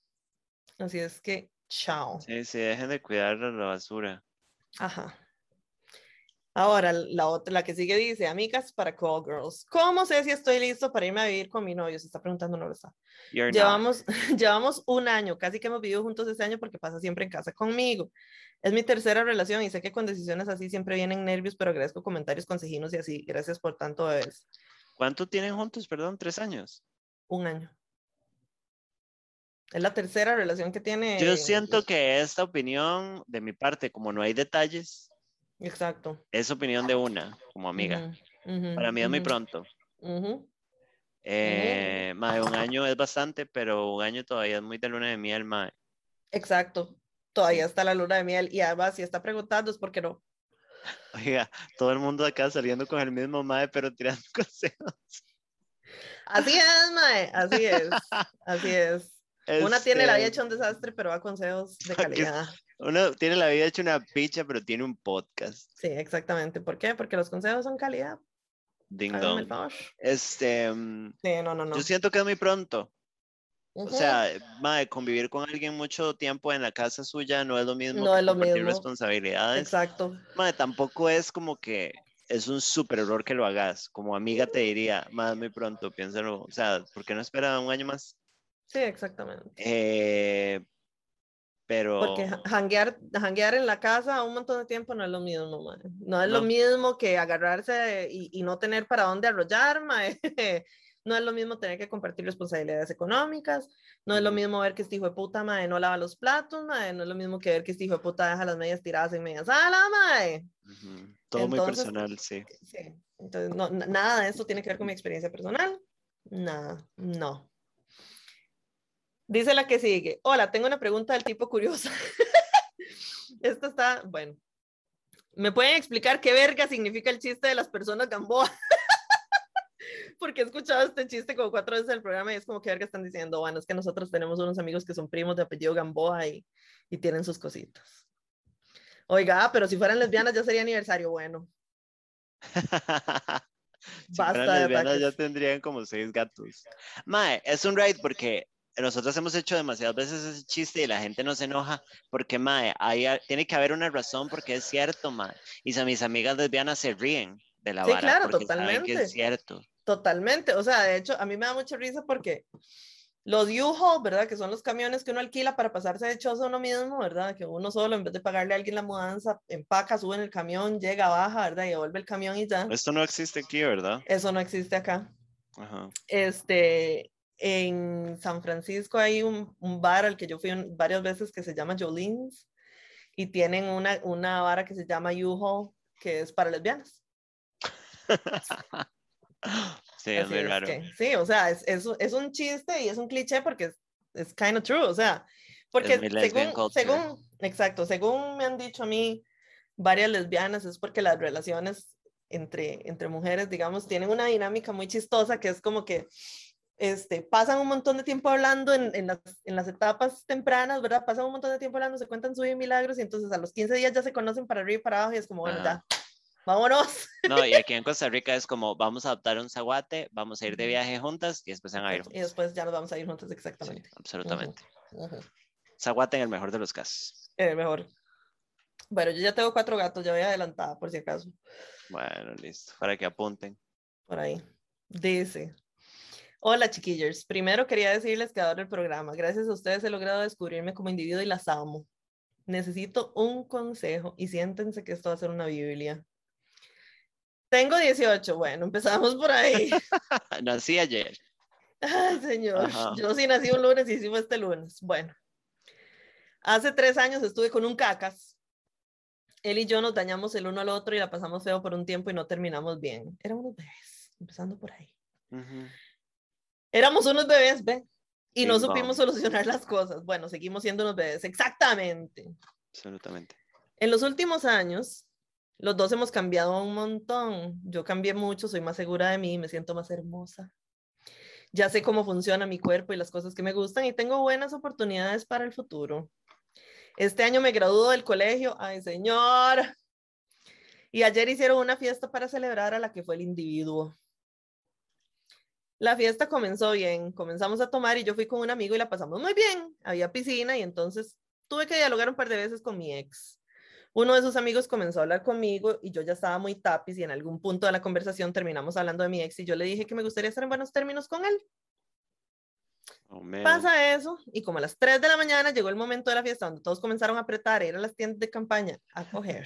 Así es que, chao. Sí, sí, dejen de cuidar la basura. Ajá. Ahora, la otra, la que sigue dice, amigas para call girls. ¿Cómo sé si estoy listo para irme a vivir con mi novio? Se está preguntando, no lo está. You're not. Llevamos, llevamos un año, casi que hemos vivido juntos ese año porque pasa siempre en casa conmigo. Es mi tercera relación y sé que con decisiones así siempre vienen nervios, pero agradezco comentarios, consejinos y así. Gracias por tanto, bebés. ¿Cuánto tienen juntos? Perdón, tres años. Un año. Es la tercera relación que Yo tiene. siento que esta opinión, de mi parte, como no hay detalles, Exacto. es opinión de una, como amiga. Uh -huh, Para mí uh es muy -huh. pronto. Uh-huh, uh-huh. Eh, mae, un año es bastante, pero un año todavía es muy de luna de miel, mae. Exacto. Todavía Sí. está la luna de miel y además si está preguntando es porque no. Oiga, todo el mundo acá saliendo con el mismo mae, pero tirando consejos. Así es, mae. Así es. Así es. Una tiene la vida Este, hecha un desastre, pero da consejos de que calidad. uno tiene la vida hecha una picha, pero tiene un podcast. Sí, exactamente. ¿Por qué? Porque los consejos son calidad. Ding Háganme el dong. favor. Este, mm, Sí, no, no, yo no. siento que es muy pronto. O Uh-huh. sea, mae, convivir con alguien mucho tiempo en la casa suya no es lo mismo No que es lo compartir mismo. responsabilidades. Exacto. Mae, tampoco es como que es un súper error que lo hagas. Como amiga te diría, más muy pronto, piénsalo. O sea, ¿por qué no espera un año más? Sí, exactamente. Eh, Porque pero janguear, janguear en la casa un montón de tiempo no es lo mismo, mae. No es lo no. mismo que agarrarse y, y no tener para dónde arrollar, mae. No es lo mismo tener que compartir responsabilidades económicas. No es lo Ujú, mismo ver que este hijo de puta, mae, no lava los platos, mae. No es lo mismo que ver que este hijo de puta deja las medias tiradas en media sala, mae. ujú. Todo muy Entonces, personal, sí. sí. Entonces, no, nada de esto tiene que ver con mi experiencia personal. Nada, no. Dice la que sigue. Hola, tengo una pregunta del tipo curiosa. Esta está, bueno. ¿Me pueden explicar qué verga significa el chiste de las personas Gamboa? Porque he escuchado este chiste como cuatro veces en el programa y es como que verga están diciendo, bueno, es que nosotros tenemos unos amigos que son primos de apellido Gamboa y, y tienen sus cositas. Oiga, pero si fueran lesbianas ya sería aniversario, bueno. Si fueran Basta de lesbianas ataques. ya tendrían como seis gatos. Mae, es un raid porque nosotros hemos hecho demasiadas veces ese chiste y la gente nos enoja porque, mae, hay, tiene que haber una razón porque es cierto, mae. Y si mis amigas lesbianas se ríen de la Sí, vara claro, porque saben que es totalmente. cierto. Totalmente. O sea, de hecho, a mí me da mucha risa porque los U-Haul, ¿verdad? Que son los camiones que uno alquila para pasarse de choza uno mismo, ¿verdad? Que uno solo, en vez de pagarle a alguien la mudanza, empaca, sube en el camión, llega, baja, ¿verdad? Y devuelve el camión y ya. Esto no existe aquí, ¿verdad? Eso no existe acá. Ajá. Este, en San Francisco hay un, un bar al que yo fui un, varias veces que se llama Jolene's y tienen una, una vara que se llama U-Haul, que es para lesbianas. Sí, es Así muy es raro. que, sí, o sea, es, es, es un chiste y es un cliché porque es, es kind of true, o sea, Es porque mi lesbian según, culture. según, exacto, según me han dicho a mí varias lesbianas, es porque las relaciones entre, entre mujeres, digamos, tienen una dinámica muy chistosa que es como que este, pasan un montón de tiempo hablando en, en, las, en las etapas tempranas, ¿verdad? Pasan un montón de tiempo hablando, se cuentan sus milagros y entonces a los quince días ya se conocen para arriba y para abajo y es como, bueno, Ajá. ya, vámonos. No, y aquí en Costa Rica es como, vamos a adoptar un zaguate, vamos a ir de viaje juntas y después se van a ir Exacto. Y juntas. después ya nos vamos a ir juntos, Sí, exactamente. absolutamente. Uh -huh. Uh -huh. Zaguate en el mejor de los casos. Eh, mejor. Bueno, yo ya tengo cuatro gatos, ya voy adelantada por si acaso. Bueno, listo, para que apunten. Por ahí. Dice, hola chiquillers, primero quería decirles que adoro el programa. Gracias a ustedes he logrado descubrirme como individuo y las amo. Necesito un consejo y siéntense que esto va a ser una biblia. Tengo dieciocho, bueno, empezamos por ahí. Nací ayer. Ay, señor, Ajá. yo sí nací un lunes y sí fue este lunes. Bueno, hace tres años estuve con un cacas. Él y yo nos dañamos el uno al otro y la pasamos feo por un tiempo y no terminamos bien. Éramos unos bebés, empezando por ahí. Uh-huh. Éramos unos bebés, ¿ve? Y no Bing supimos bong. solucionar las cosas. Bueno, seguimos siendo unos bebés, exactamente. Absolutamente. En los últimos años, los dos hemos cambiado un montón. Yo cambié mucho, soy más segura de mí, me siento más hermosa. Ya sé cómo funciona mi cuerpo y las cosas que me gustan y tengo buenas oportunidades para el futuro. Este año me graduó del colegio. Ay, señor. Y ayer hicieron una fiesta para celebrar a la que fue el individuo. La fiesta comenzó bien, comenzamos a tomar y yo fui con un amigo y la pasamos muy bien. Había piscina y entonces tuve que dialogar un par de veces con mi ex. Uno de sus amigos comenzó a hablar conmigo y yo ya estaba muy tapiz y en algún punto de la conversación terminamos hablando de mi ex y yo le dije que me gustaría estar en buenos términos con él. Oh, man. Pasa eso y como a las tres de la mañana llegó el momento de la fiesta donde todos comenzaron a apretar, a ir a las tiendas de campaña a coger.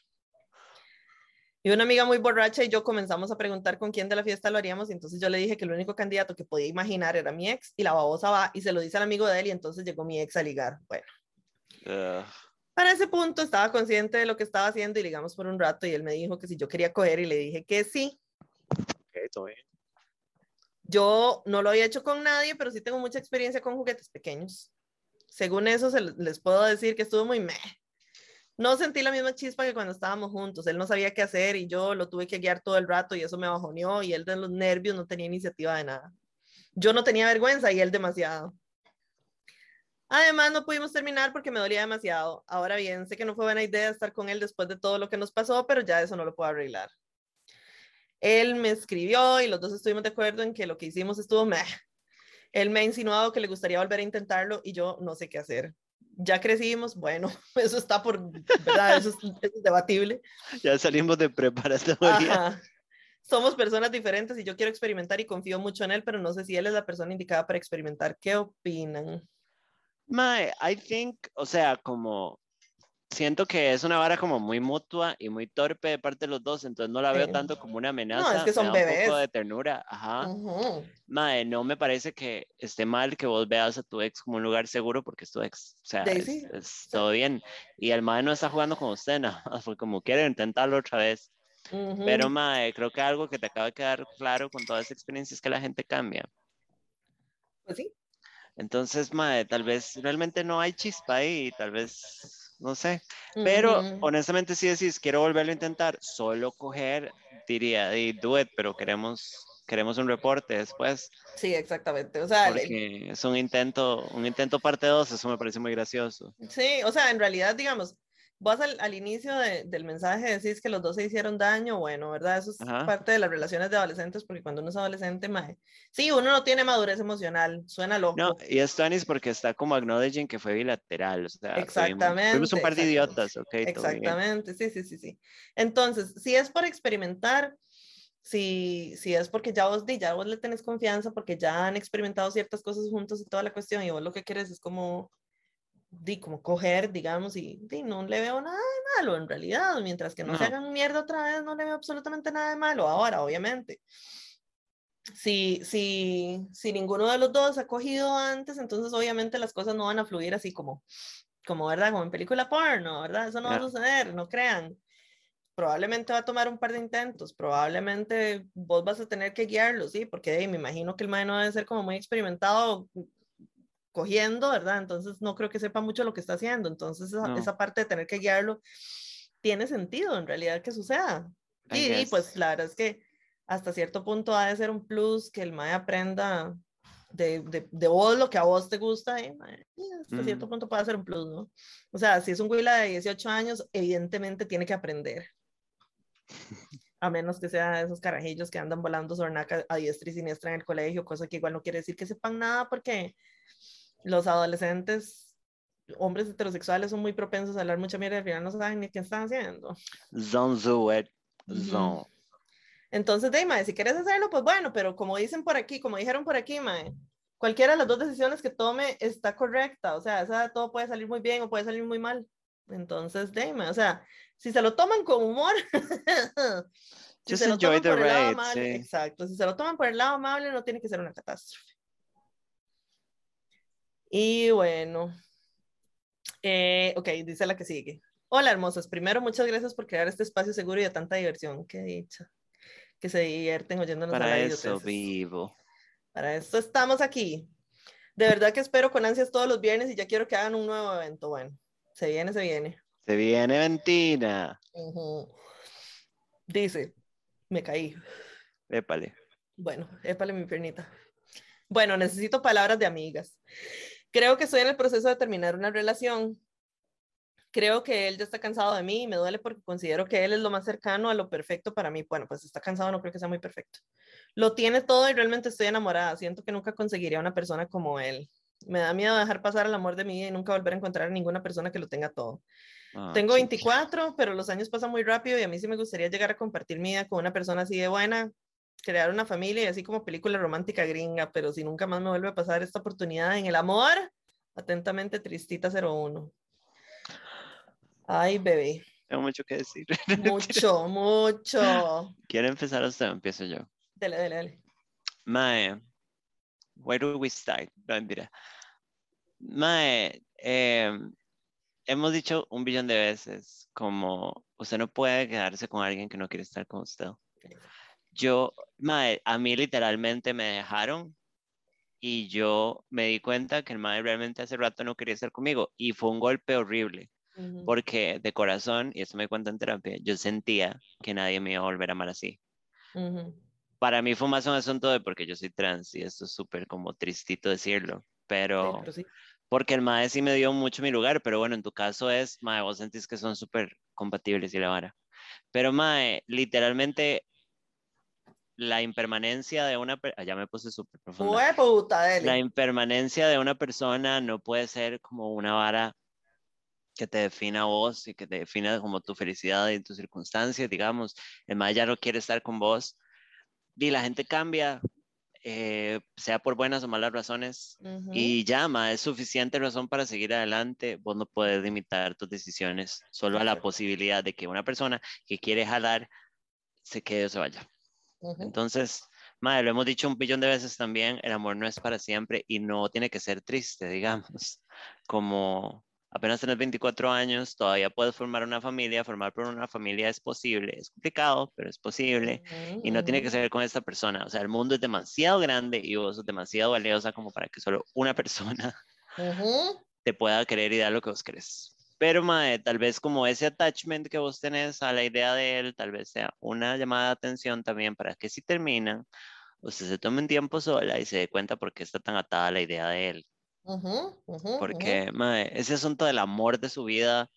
Y una amiga muy borracha y yo comenzamos a preguntar con quién de la fiesta lo haríamos y entonces yo le dije que el único candidato que podía imaginar era mi ex y la babosa va y se lo dice al amigo de él y entonces llegó mi ex a ligar. Bueno, uh. para ese punto estaba consciente de lo que estaba haciendo y ligamos por un rato y él me dijo que si yo quería coger y le dije que sí. Okay, todo bien. Yo no lo había hecho con nadie, pero sí tengo mucha experiencia con juguetes pequeños. Según eso, se les puedo decir que estuvo muy meh. No sentí la misma chispa que cuando estábamos juntos. Él no sabía qué hacer y yo lo tuve que guiar todo el rato y eso me bajoneó y él de los nervios no tenía iniciativa de nada. Yo no tenía vergüenza y él demasiado. Además, no pudimos terminar porque me dolía demasiado. Ahora bien, sé que no fue buena idea estar con él después de todo lo que nos pasó, pero ya eso no lo puedo arreglar. Él me escribió y los dos estuvimos de acuerdo en que lo que hicimos estuvo meh. Él me ha insinuado que le gustaría volver a intentarlo y yo no sé qué hacer. Ya crecimos, bueno, eso está por, ¿verdad? Eso es, eso es debatible. Ya salimos de preparatoria. Ajá. Somos personas diferentes y yo quiero experimentar y confío mucho en él, pero no sé si él es la persona indicada para experimentar. ¿Qué opinan? Mae, I think, o sea, como siento que es una vara como muy mutua y muy torpe de parte de los dos, entonces no la veo Sí. tanto como una No, es amenaza, que me son da un poco de bebés. ternura, ajá. Uh-huh. Mae, no me parece que esté mal que vos veas a tu ex como un lugar seguro porque es tu ex, o sea, Daisy. es, es Sí. todo bien. Y el mae no está jugando con usted, nada más, fue como quiere intentarlo otra vez. Uh-huh. Pero mae, creo que algo que te acaba de quedar claro con toda esa experiencia es que la gente cambia. Pues sí. Entonces, mae, tal vez realmente no hay chispa ahí, tal vez, no sé. Uh-huh. Pero honestamente, si decís, quiero volverlo a intentar, solo coger, diría, di, do it, pero queremos, queremos un reporte después. Sí, exactamente. O sea, porque es un intento, un intento parte dos, eso me parece muy gracioso. sí, o sea, en realidad, digamos, vos al, al inicio de, del mensaje decís que los dos se hicieron daño, bueno, ¿verdad? Eso es Ajá. parte de las relaciones de adolescentes, porque cuando uno es adolescente, mae, sí, uno no tiene madurez emocional, suena loco. No, y esto es porque está como acknowledging que fue bilateral, o sea, exactamente, fuimos un par de idiotas, ok, exactamente, sí, sí, sí, sí. Entonces, si es por experimentar, si, si es porque ya vos, ya vos le tenés confianza, porque ya han experimentado ciertas cosas juntos y toda la cuestión, y vos lo que querés es como, di, como coger, digamos, y di, no le veo nada de malo en realidad, mientras que no, no se hagan mierda otra vez, no le veo absolutamente nada de malo, ahora, obviamente. Si, si, si ninguno de los dos ha cogido antes, entonces obviamente las cosas no van a fluir así como, como ¿verdad? Como en película porno, ¿verdad? Eso no yeah. va a suceder, no crean. Probablemente va a tomar un par de intentos, probablemente vos vas a tener que guiarlo, ¿sí? Porque hey, me imagino que el mae no debe ser como muy experimentado cogiendo, ¿verdad? Entonces no creo que sepa mucho lo que está haciendo, entonces esa, no. esa parte de tener que guiarlo tiene sentido en realidad que suceda. Y, y pues la verdad es que hasta cierto punto ha de ser un plus que el mae aprenda de, de, de vos lo que a vos te gusta, eh, mae, hasta mm. cierto punto puede ser un plus, ¿no? O sea, si es un güila de dieciocho años, evidentemente tiene que aprender. A menos que sea de esos carajillos que andan volando sornaca a diestra y siniestra en el colegio, cosa que igual no quiere decir que sepan nada, porque los adolescentes, hombres heterosexuales, son muy propensos a hablar mucha mierda y al final no saben ni qué están haciendo. Zone uh-huh. Entonces, de, mae, si quieres hacerlo, pues bueno, pero como dicen por aquí, como dijeron por aquí, mae, cualquiera de las dos decisiones que tome está correcta, o sea, esa, todo puede salir muy bien o puede salir muy mal. Entonces, de, mae, o sea, si se lo toman con humor, si Just se lo toman por ride, el lado amable, sí. exacto, si se lo toman por el lado amable, no tiene que ser una catástrofe. Y bueno, eh, ok, dice la que sigue. Hola, hermosos. Primero, muchas gracias por crear este espacio seguro y de tanta diversión. Qué dicha. Que se divierten oyéndonos Para a la eso vivo. Para esto estamos aquí. De verdad que espero con ansias todos los viernes y ya quiero que hagan un nuevo evento. Bueno, se viene, se viene. Se viene Ventina. Uh-huh. Dice, me caí. Épale. Bueno, épale mi piernita. Bueno, necesito palabras de amigas. Creo que estoy en el proceso de terminar una relación. Creo que él ya está cansado de mí y me duele porque considero que él es lo más cercano a lo perfecto para mí. Bueno, pues está cansado, no creo que sea muy perfecto. Lo tiene todo y realmente estoy enamorada. Siento que nunca conseguiría una persona como él. Me da miedo dejar pasar el amor de mi vida y nunca volver a encontrar a ninguna persona que lo tenga todo. Oh, Tengo veinticuatro, chica. Pero los años pasan muy rápido y a mí sí me gustaría llegar a compartir mi vida con una persona así de buena, crear una familia y así como película romántica gringa, pero si nunca más me vuelve a pasar esta oportunidad en el amor, atentamente Tristita cero uno. Ay, bebé. Tengo mucho que decir. Mucho, mucho. ¿Quiere empezar usted o empiezo yo? Dale, dale, dale. Mae, where do we start? No, mentira. Mae, eh, hemos dicho un billón de veces como usted no puede quedarse con alguien que no quiere estar con usted. Yo, mae, a mí literalmente me dejaron y yo me di cuenta que el mae realmente hace rato no quería estar conmigo y fue un golpe horrible. Uh-huh. Porque de corazón, y eso me cuenta en terapia, yo sentía que nadie me iba a volver a amar así. Uh-huh. Para mí fue más un asunto de porque yo soy trans y esto es súper como tristito decirlo, pero, sí, pero sí. Porque el mae sí me dio mucho mi lugar, pero bueno, en tu caso es, mae, vos sentís que son súper compatibles y la vara. Pero mae, literalmente la impermanencia de una persona, ya me puse súper profunda. Puta, la impermanencia de una persona no puede ser como una vara que te defina a vos y que te defina como tu felicidad y tus circunstancias, digamos, el mae ya no quiere estar con vos y la gente cambia, eh, sea por buenas o malas razones, uh-huh. y ya, mae, es suficiente razón para seguir adelante. Vos no puedes limitar tus decisiones solo a la posibilidad de que una persona que quiere jalar se quede o se vaya. Uh-huh. Entonces, mae, lo hemos dicho un billón de veces también, el amor no es para siempre y no tiene que ser triste, digamos, como apenas tenés veinticuatro años, todavía puedes formar una familia, formar por una familia es posible, es complicado, pero es posible, uh-huh, y no uh-huh. tiene que ser con esta persona, o sea, el mundo es demasiado grande y vos sos demasiado valiosa como para que solo una persona uh-huh. te pueda querer y dar lo que vos querés. Pero, mae, tal vez como ese attachment que vos tenés a la idea de él, tal vez sea una llamada de atención también para que si terminan, usted se tome un tiempo sola y se dé cuenta por qué está tan atada a la idea de él. Uh-huh, uh-huh, Porque, uh-huh. mae, ese asunto del amor de su vida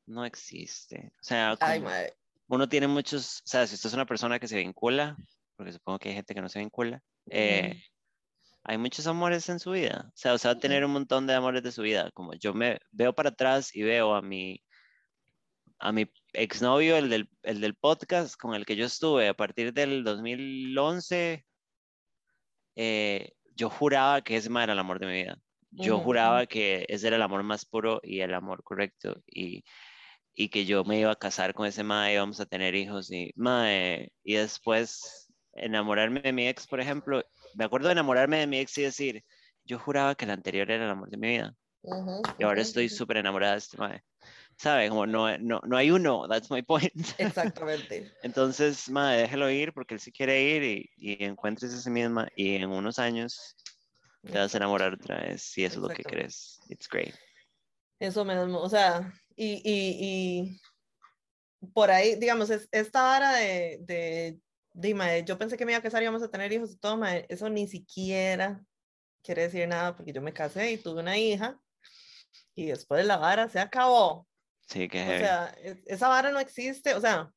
no existe. O sea, Ay, como madre. uno tiene muchos, o sea, si usted es una persona que se vincula, porque supongo que hay gente que no se vincula, eh, Mm, hay muchos amores en su vida. O sea, usted va a tener mm, un montón de amores de su vida. Como yo me veo para atrás y veo a mi, a mi exnovio, el del, el del podcast con el que yo estuve a partir del dos mil once, eh, yo juraba que ese mae era el amor de mi vida. Yo ujú. juraba que ese era el amor más puro y el amor correcto y, y que yo me iba a casar con ese mae, íbamos a tener hijos y mae, y después enamorarme de mi ex, por ejemplo, me acuerdo de enamorarme de mi ex y decir, yo juraba que el anterior era el amor de mi vida Ujú, y ahora ujú, estoy ujú. súper enamorada de este mae. ¿Sabe? Como no, no, no hay uno, that's my point. Exactamente. Entonces, mae, déjelo ir porque él sí quiere ir y, y encuentres a sí misma y en unos años te vas a Exacto. enamorar otra vez si eso es lo que Exactamente. crees. It's great. Eso mismo, o sea, y, y, y por ahí, digamos, es, esta vara de, de, de, mae, yo pensé que me iba a casar y íbamos a tener hijos y todo, mae, eso ni siquiera quiere decir nada porque yo me casé y tuve una hija y después la vara se acabó. Sí, que O heavy. sea, es- esa vara no existe, o sea,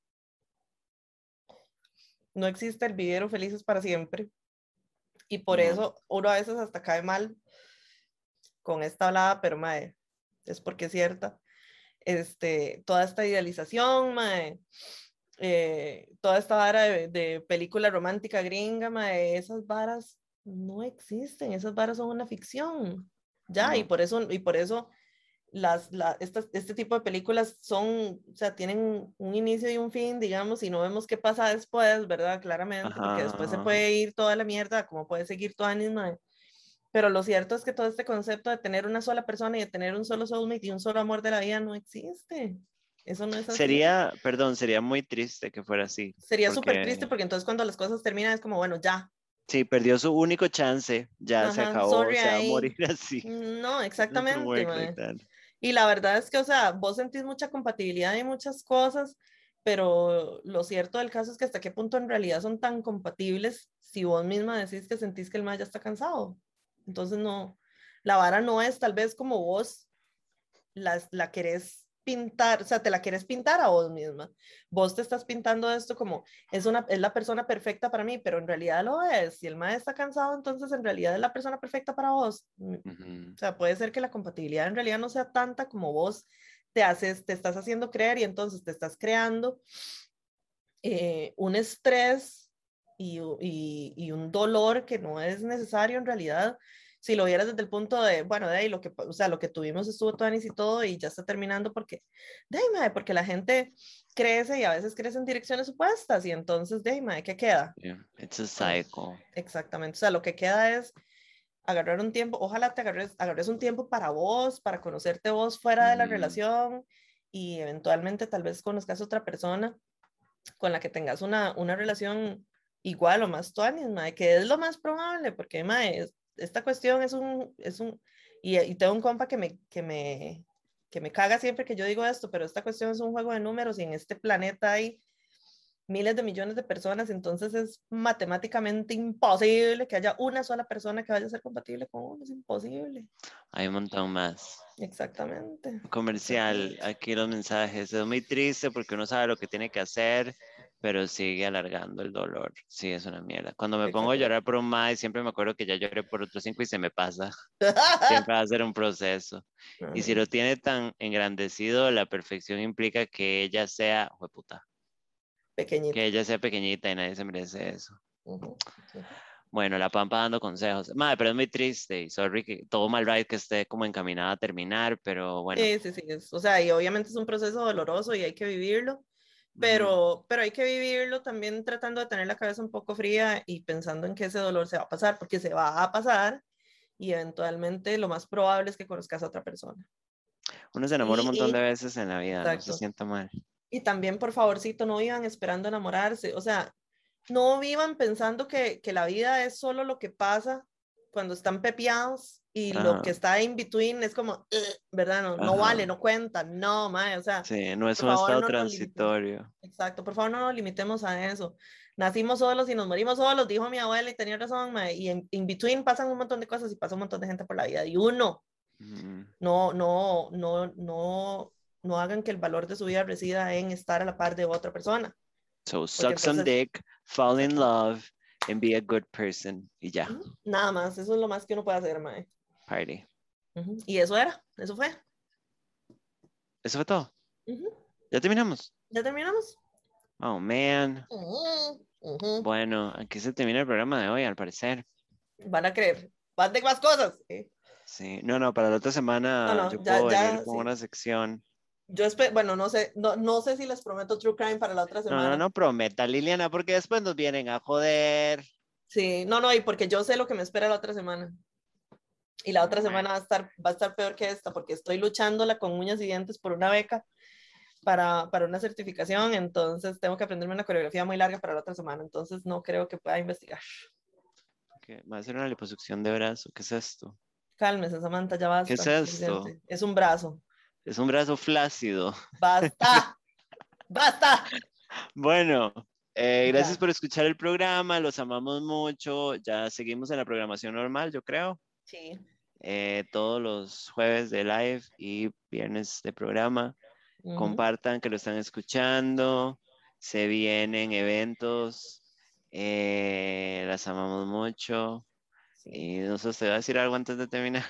no existe el vivieron felices para siempre. Y por No. eso uno a veces hasta cae mal con esta hablada, pero mae, es porque es cierta. Este, toda esta idealización, mae, eh, toda esta vara de, de película romántica gringa, mae, esas varas no existen, esas varas son una ficción. Ya, y No. por eso, y por eso las, la, estas, este tipo de películas son, o sea, tienen un inicio y un fin, digamos, y no vemos qué pasa después, ¿verdad? Claramente, porque después se Ajá. puede ir toda la mierda, como puede seguir toda misma. Pero lo cierto es que todo este concepto de tener una sola persona y de tener un solo soulmate y un solo amor de la vida no existe. Eso no es así. Sería, perdón, sería muy triste que fuera así, Sería súper triste porque porque entonces cuando las cosas terminan es como, bueno, ya. sí, perdió su único chance, ya se Ajá, acabó, sorry se va a ahí. morir así. No, It doesn't exactamente, work like mae. that. Y la verdad es que, o sea, vos sentís mucha compatibilidad y muchas cosas, pero lo cierto del caso es que hasta qué punto en realidad son tan compatibles si vos misma decís que sentís que el mae ya está cansado. Entonces, no, la vara no es tal vez como vos la, la querés pintar, o sea, te la querés pintar a vos misma. Vos te estás pintando esto como es, una, es la persona perfecta para mí, pero en realidad lo es. Si el mae está cansado, entonces en realidad es la persona perfecta para vos. Ujú. O sea, puede ser que la compatibilidad en realidad no sea tanta como vos te haces, te estás haciendo creer y entonces te estás creando eh, un estrés y, y, y, un dolor que no es necesario en realidad. Si lo vieras desde el punto de, bueno, de ahí lo que, o sea, lo que tuvimos estuvo todo y todo y ya está terminando porque, de ahí, mae, porque la gente crece y a veces crece en direcciones opuestas y entonces, de ahí, mae, ¿qué queda? Yeah, it's a Eh, cycle. exactamente, o sea, lo que queda es agarrar un tiempo, ojalá te agarres, agarres un tiempo para vos, para conocerte vos fuera de la Ujú. relación y eventualmente tal vez conozcas a otra persona con la que tengas una, una relación igual o más tuanis, mae, que es lo más probable, porque mae, es- esta cuestión es un, es un, y, y tengo un compa que me, que me, que me caga siempre que yo digo esto, pero esta cuestión es un juego de números y en este planeta hay miles de millones de personas, entonces es matemáticamente imposible que haya una sola persona que vaya a ser compatible con uno, es imposible. Hay un montón más. Exactamente, Comercial, exactamente. aquí los mensajes. Es muy triste porque uno sabe lo que tiene que hacer, pero sigue alargando el dolor. Sí, es una mierda. Cuando me pongo a Exactamente. llorar por un mae, siempre me acuerdo que ya lloré por otros cinco y se me pasa. Siempre va a ser un proceso. Y si lo tiene tan engrandecido, la perfección implica que ella sea, jueputa, que Pequeñita. ella sea pequeñita y nadie se merece eso. Uh -huh, uh -huh. Bueno, la Pampa dando consejos. Madre, pero es muy triste y sorry que todo mal ride que esté como encaminada a terminar, pero bueno. Sí, sí, sí, es, o sea, y obviamente es un proceso doloroso y hay que vivirlo, Ujú. pero, pero hay que vivirlo también tratando de tener la cabeza un poco fría y pensando en que ese dolor se va a pasar, porque se va a pasar y eventualmente lo más probable es que conozcas a otra persona. Uno se enamora un Y, montón de y veces en la vida, no se exacto. sienta mal. Y también, por favorcito, no vivan esperando enamorarse, o sea, no vivan pensando que, que la vida es solo lo que pasa cuando están pepeados y lo Ajá, que está in between es como, "Ugh", ¿verdad? No, no vale, ajá. no cuenta, no, mae, o sea, Sí, no es por un favor estado no nos limitemos. transitorio. Exacto, por favor no nos limitemos a eso. Nacimos solos y nos morimos solos, dijo mi abuela y tenía razón, mae, y en in between pasan un montón de cosas y pasa un montón de gente por la vida y uno Ujú. no, no, no, no no hagan que el valor de su vida resida en estar a la par de otra persona. So suck some dick, fall in love, and be a good person. Y ya. Uh-huh. Nada más, eso es lo más que uno puede hacer, mae. Party. Uh-huh. Y eso era, eso fue. ¿Eso fue todo? Uh-huh. ¿Ya terminamos? ¿Ya terminamos? Oh, man. Uh-huh. Uh-huh. Bueno, aquí se termina el programa de hoy, al parecer. Van a creer. Van de más cosas. ¿Eh? Sí, no, no, para la otra semana no, no, yo ya, puedo ya, venir con sí. una sección. Yo espero, bueno, no sé, no, no sé si les prometo True Crime para la otra semana. No, no, no prometa, Liliana, porque después nos vienen a joder. Sí, no, no, y porque yo sé lo que me espera la otra semana. Y la otra semana va a estar, va a estar peor que esta, porque estoy luchándola con uñas y dientes por una beca para, para una certificación, entonces tengo que aprenderme una coreografía muy larga para la otra semana, entonces no creo que pueda investigar. ¿Qué? ¿Va a hacer una liposucción de brazo? ¿Qué es esto? Cálmese, Samantha, ya basta. ¿Qué es esto? Es un brazo. Es un brazo flácido. ¡Basta! ¡Basta! Bueno, eh, gracias ya. por escuchar el programa, los amamos mucho, ya seguimos en la programación normal, yo creo. Sí. Eh, todos los jueves de live y viernes de programa. Uh-huh. Compartan que lo están escuchando, se vienen eventos, eh, las amamos mucho. Sí. Y no sé, ¿usted va a decir algo antes de terminar?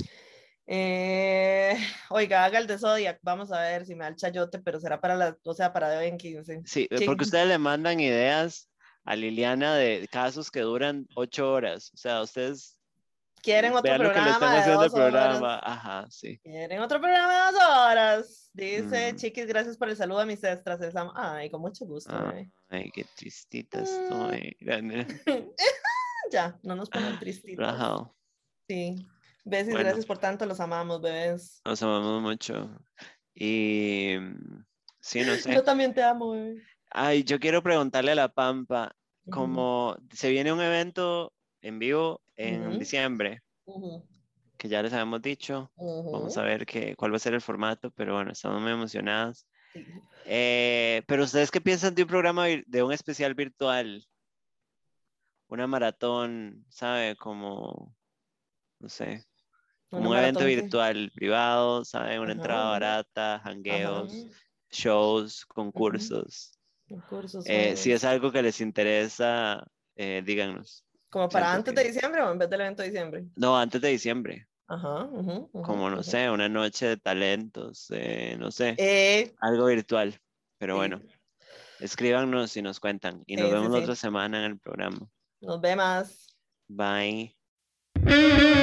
Eh, oiga, haga el de Zodiac, vamos a ver si me da el chayote, pero será para la, o sea, para de hoy en quince. Sí, ¿Quién? Porque ustedes le mandan ideas a Liliana de casos que duran ocho horas, o sea, ustedes quieren otro vean programa lo que le están de haciendo el dos programa, horas. Ajá, sí. Quieren otro programa de dos horas. Dice, mm. Chiquis, gracias por el saludo a mis extras. Ay, con mucho gusto. Ay, ay qué tristita estoy. Ya, no nos pongan tristitas. Ajá. Sí. Besis, bueno, gracias por tanto, los amamos, bebés. Los amamos mucho. Y sí, no sé. Yo también te amo, bebé. Ay, yo quiero preguntarle a la Pampa, como uh-huh. se viene un evento en vivo en uh-huh. diciembre, uh-huh. que ya les habíamos dicho, uh-huh. vamos a ver qué, cuál va a ser el formato, pero bueno, estamos muy emocionadas. Sí. Eh, pero ¿ustedes qué piensan de un programa, de un especial virtual? Una maratón, ¿sabe? Como, no sé, como un evento virtual que... privado, ¿sabe? Una uh-huh. entrada barata, jangueos, uh-huh. shows, concursos. Uh-huh. Concursos, eh, si es algo que les interesa, eh, díganos. ¿Como para Siento antes que... de diciembre o en vez del evento de diciembre? No, antes de diciembre. Ajá, uh-huh, uh-huh, como, no uh-huh. sé, una noche de talentos, eh, no sé, eh... algo virtual. Pero sí. bueno, escríbanos y nos cuentan. Y sí, nos vemos sí, la sí. otra semana en el programa. Nos vemos. Bye.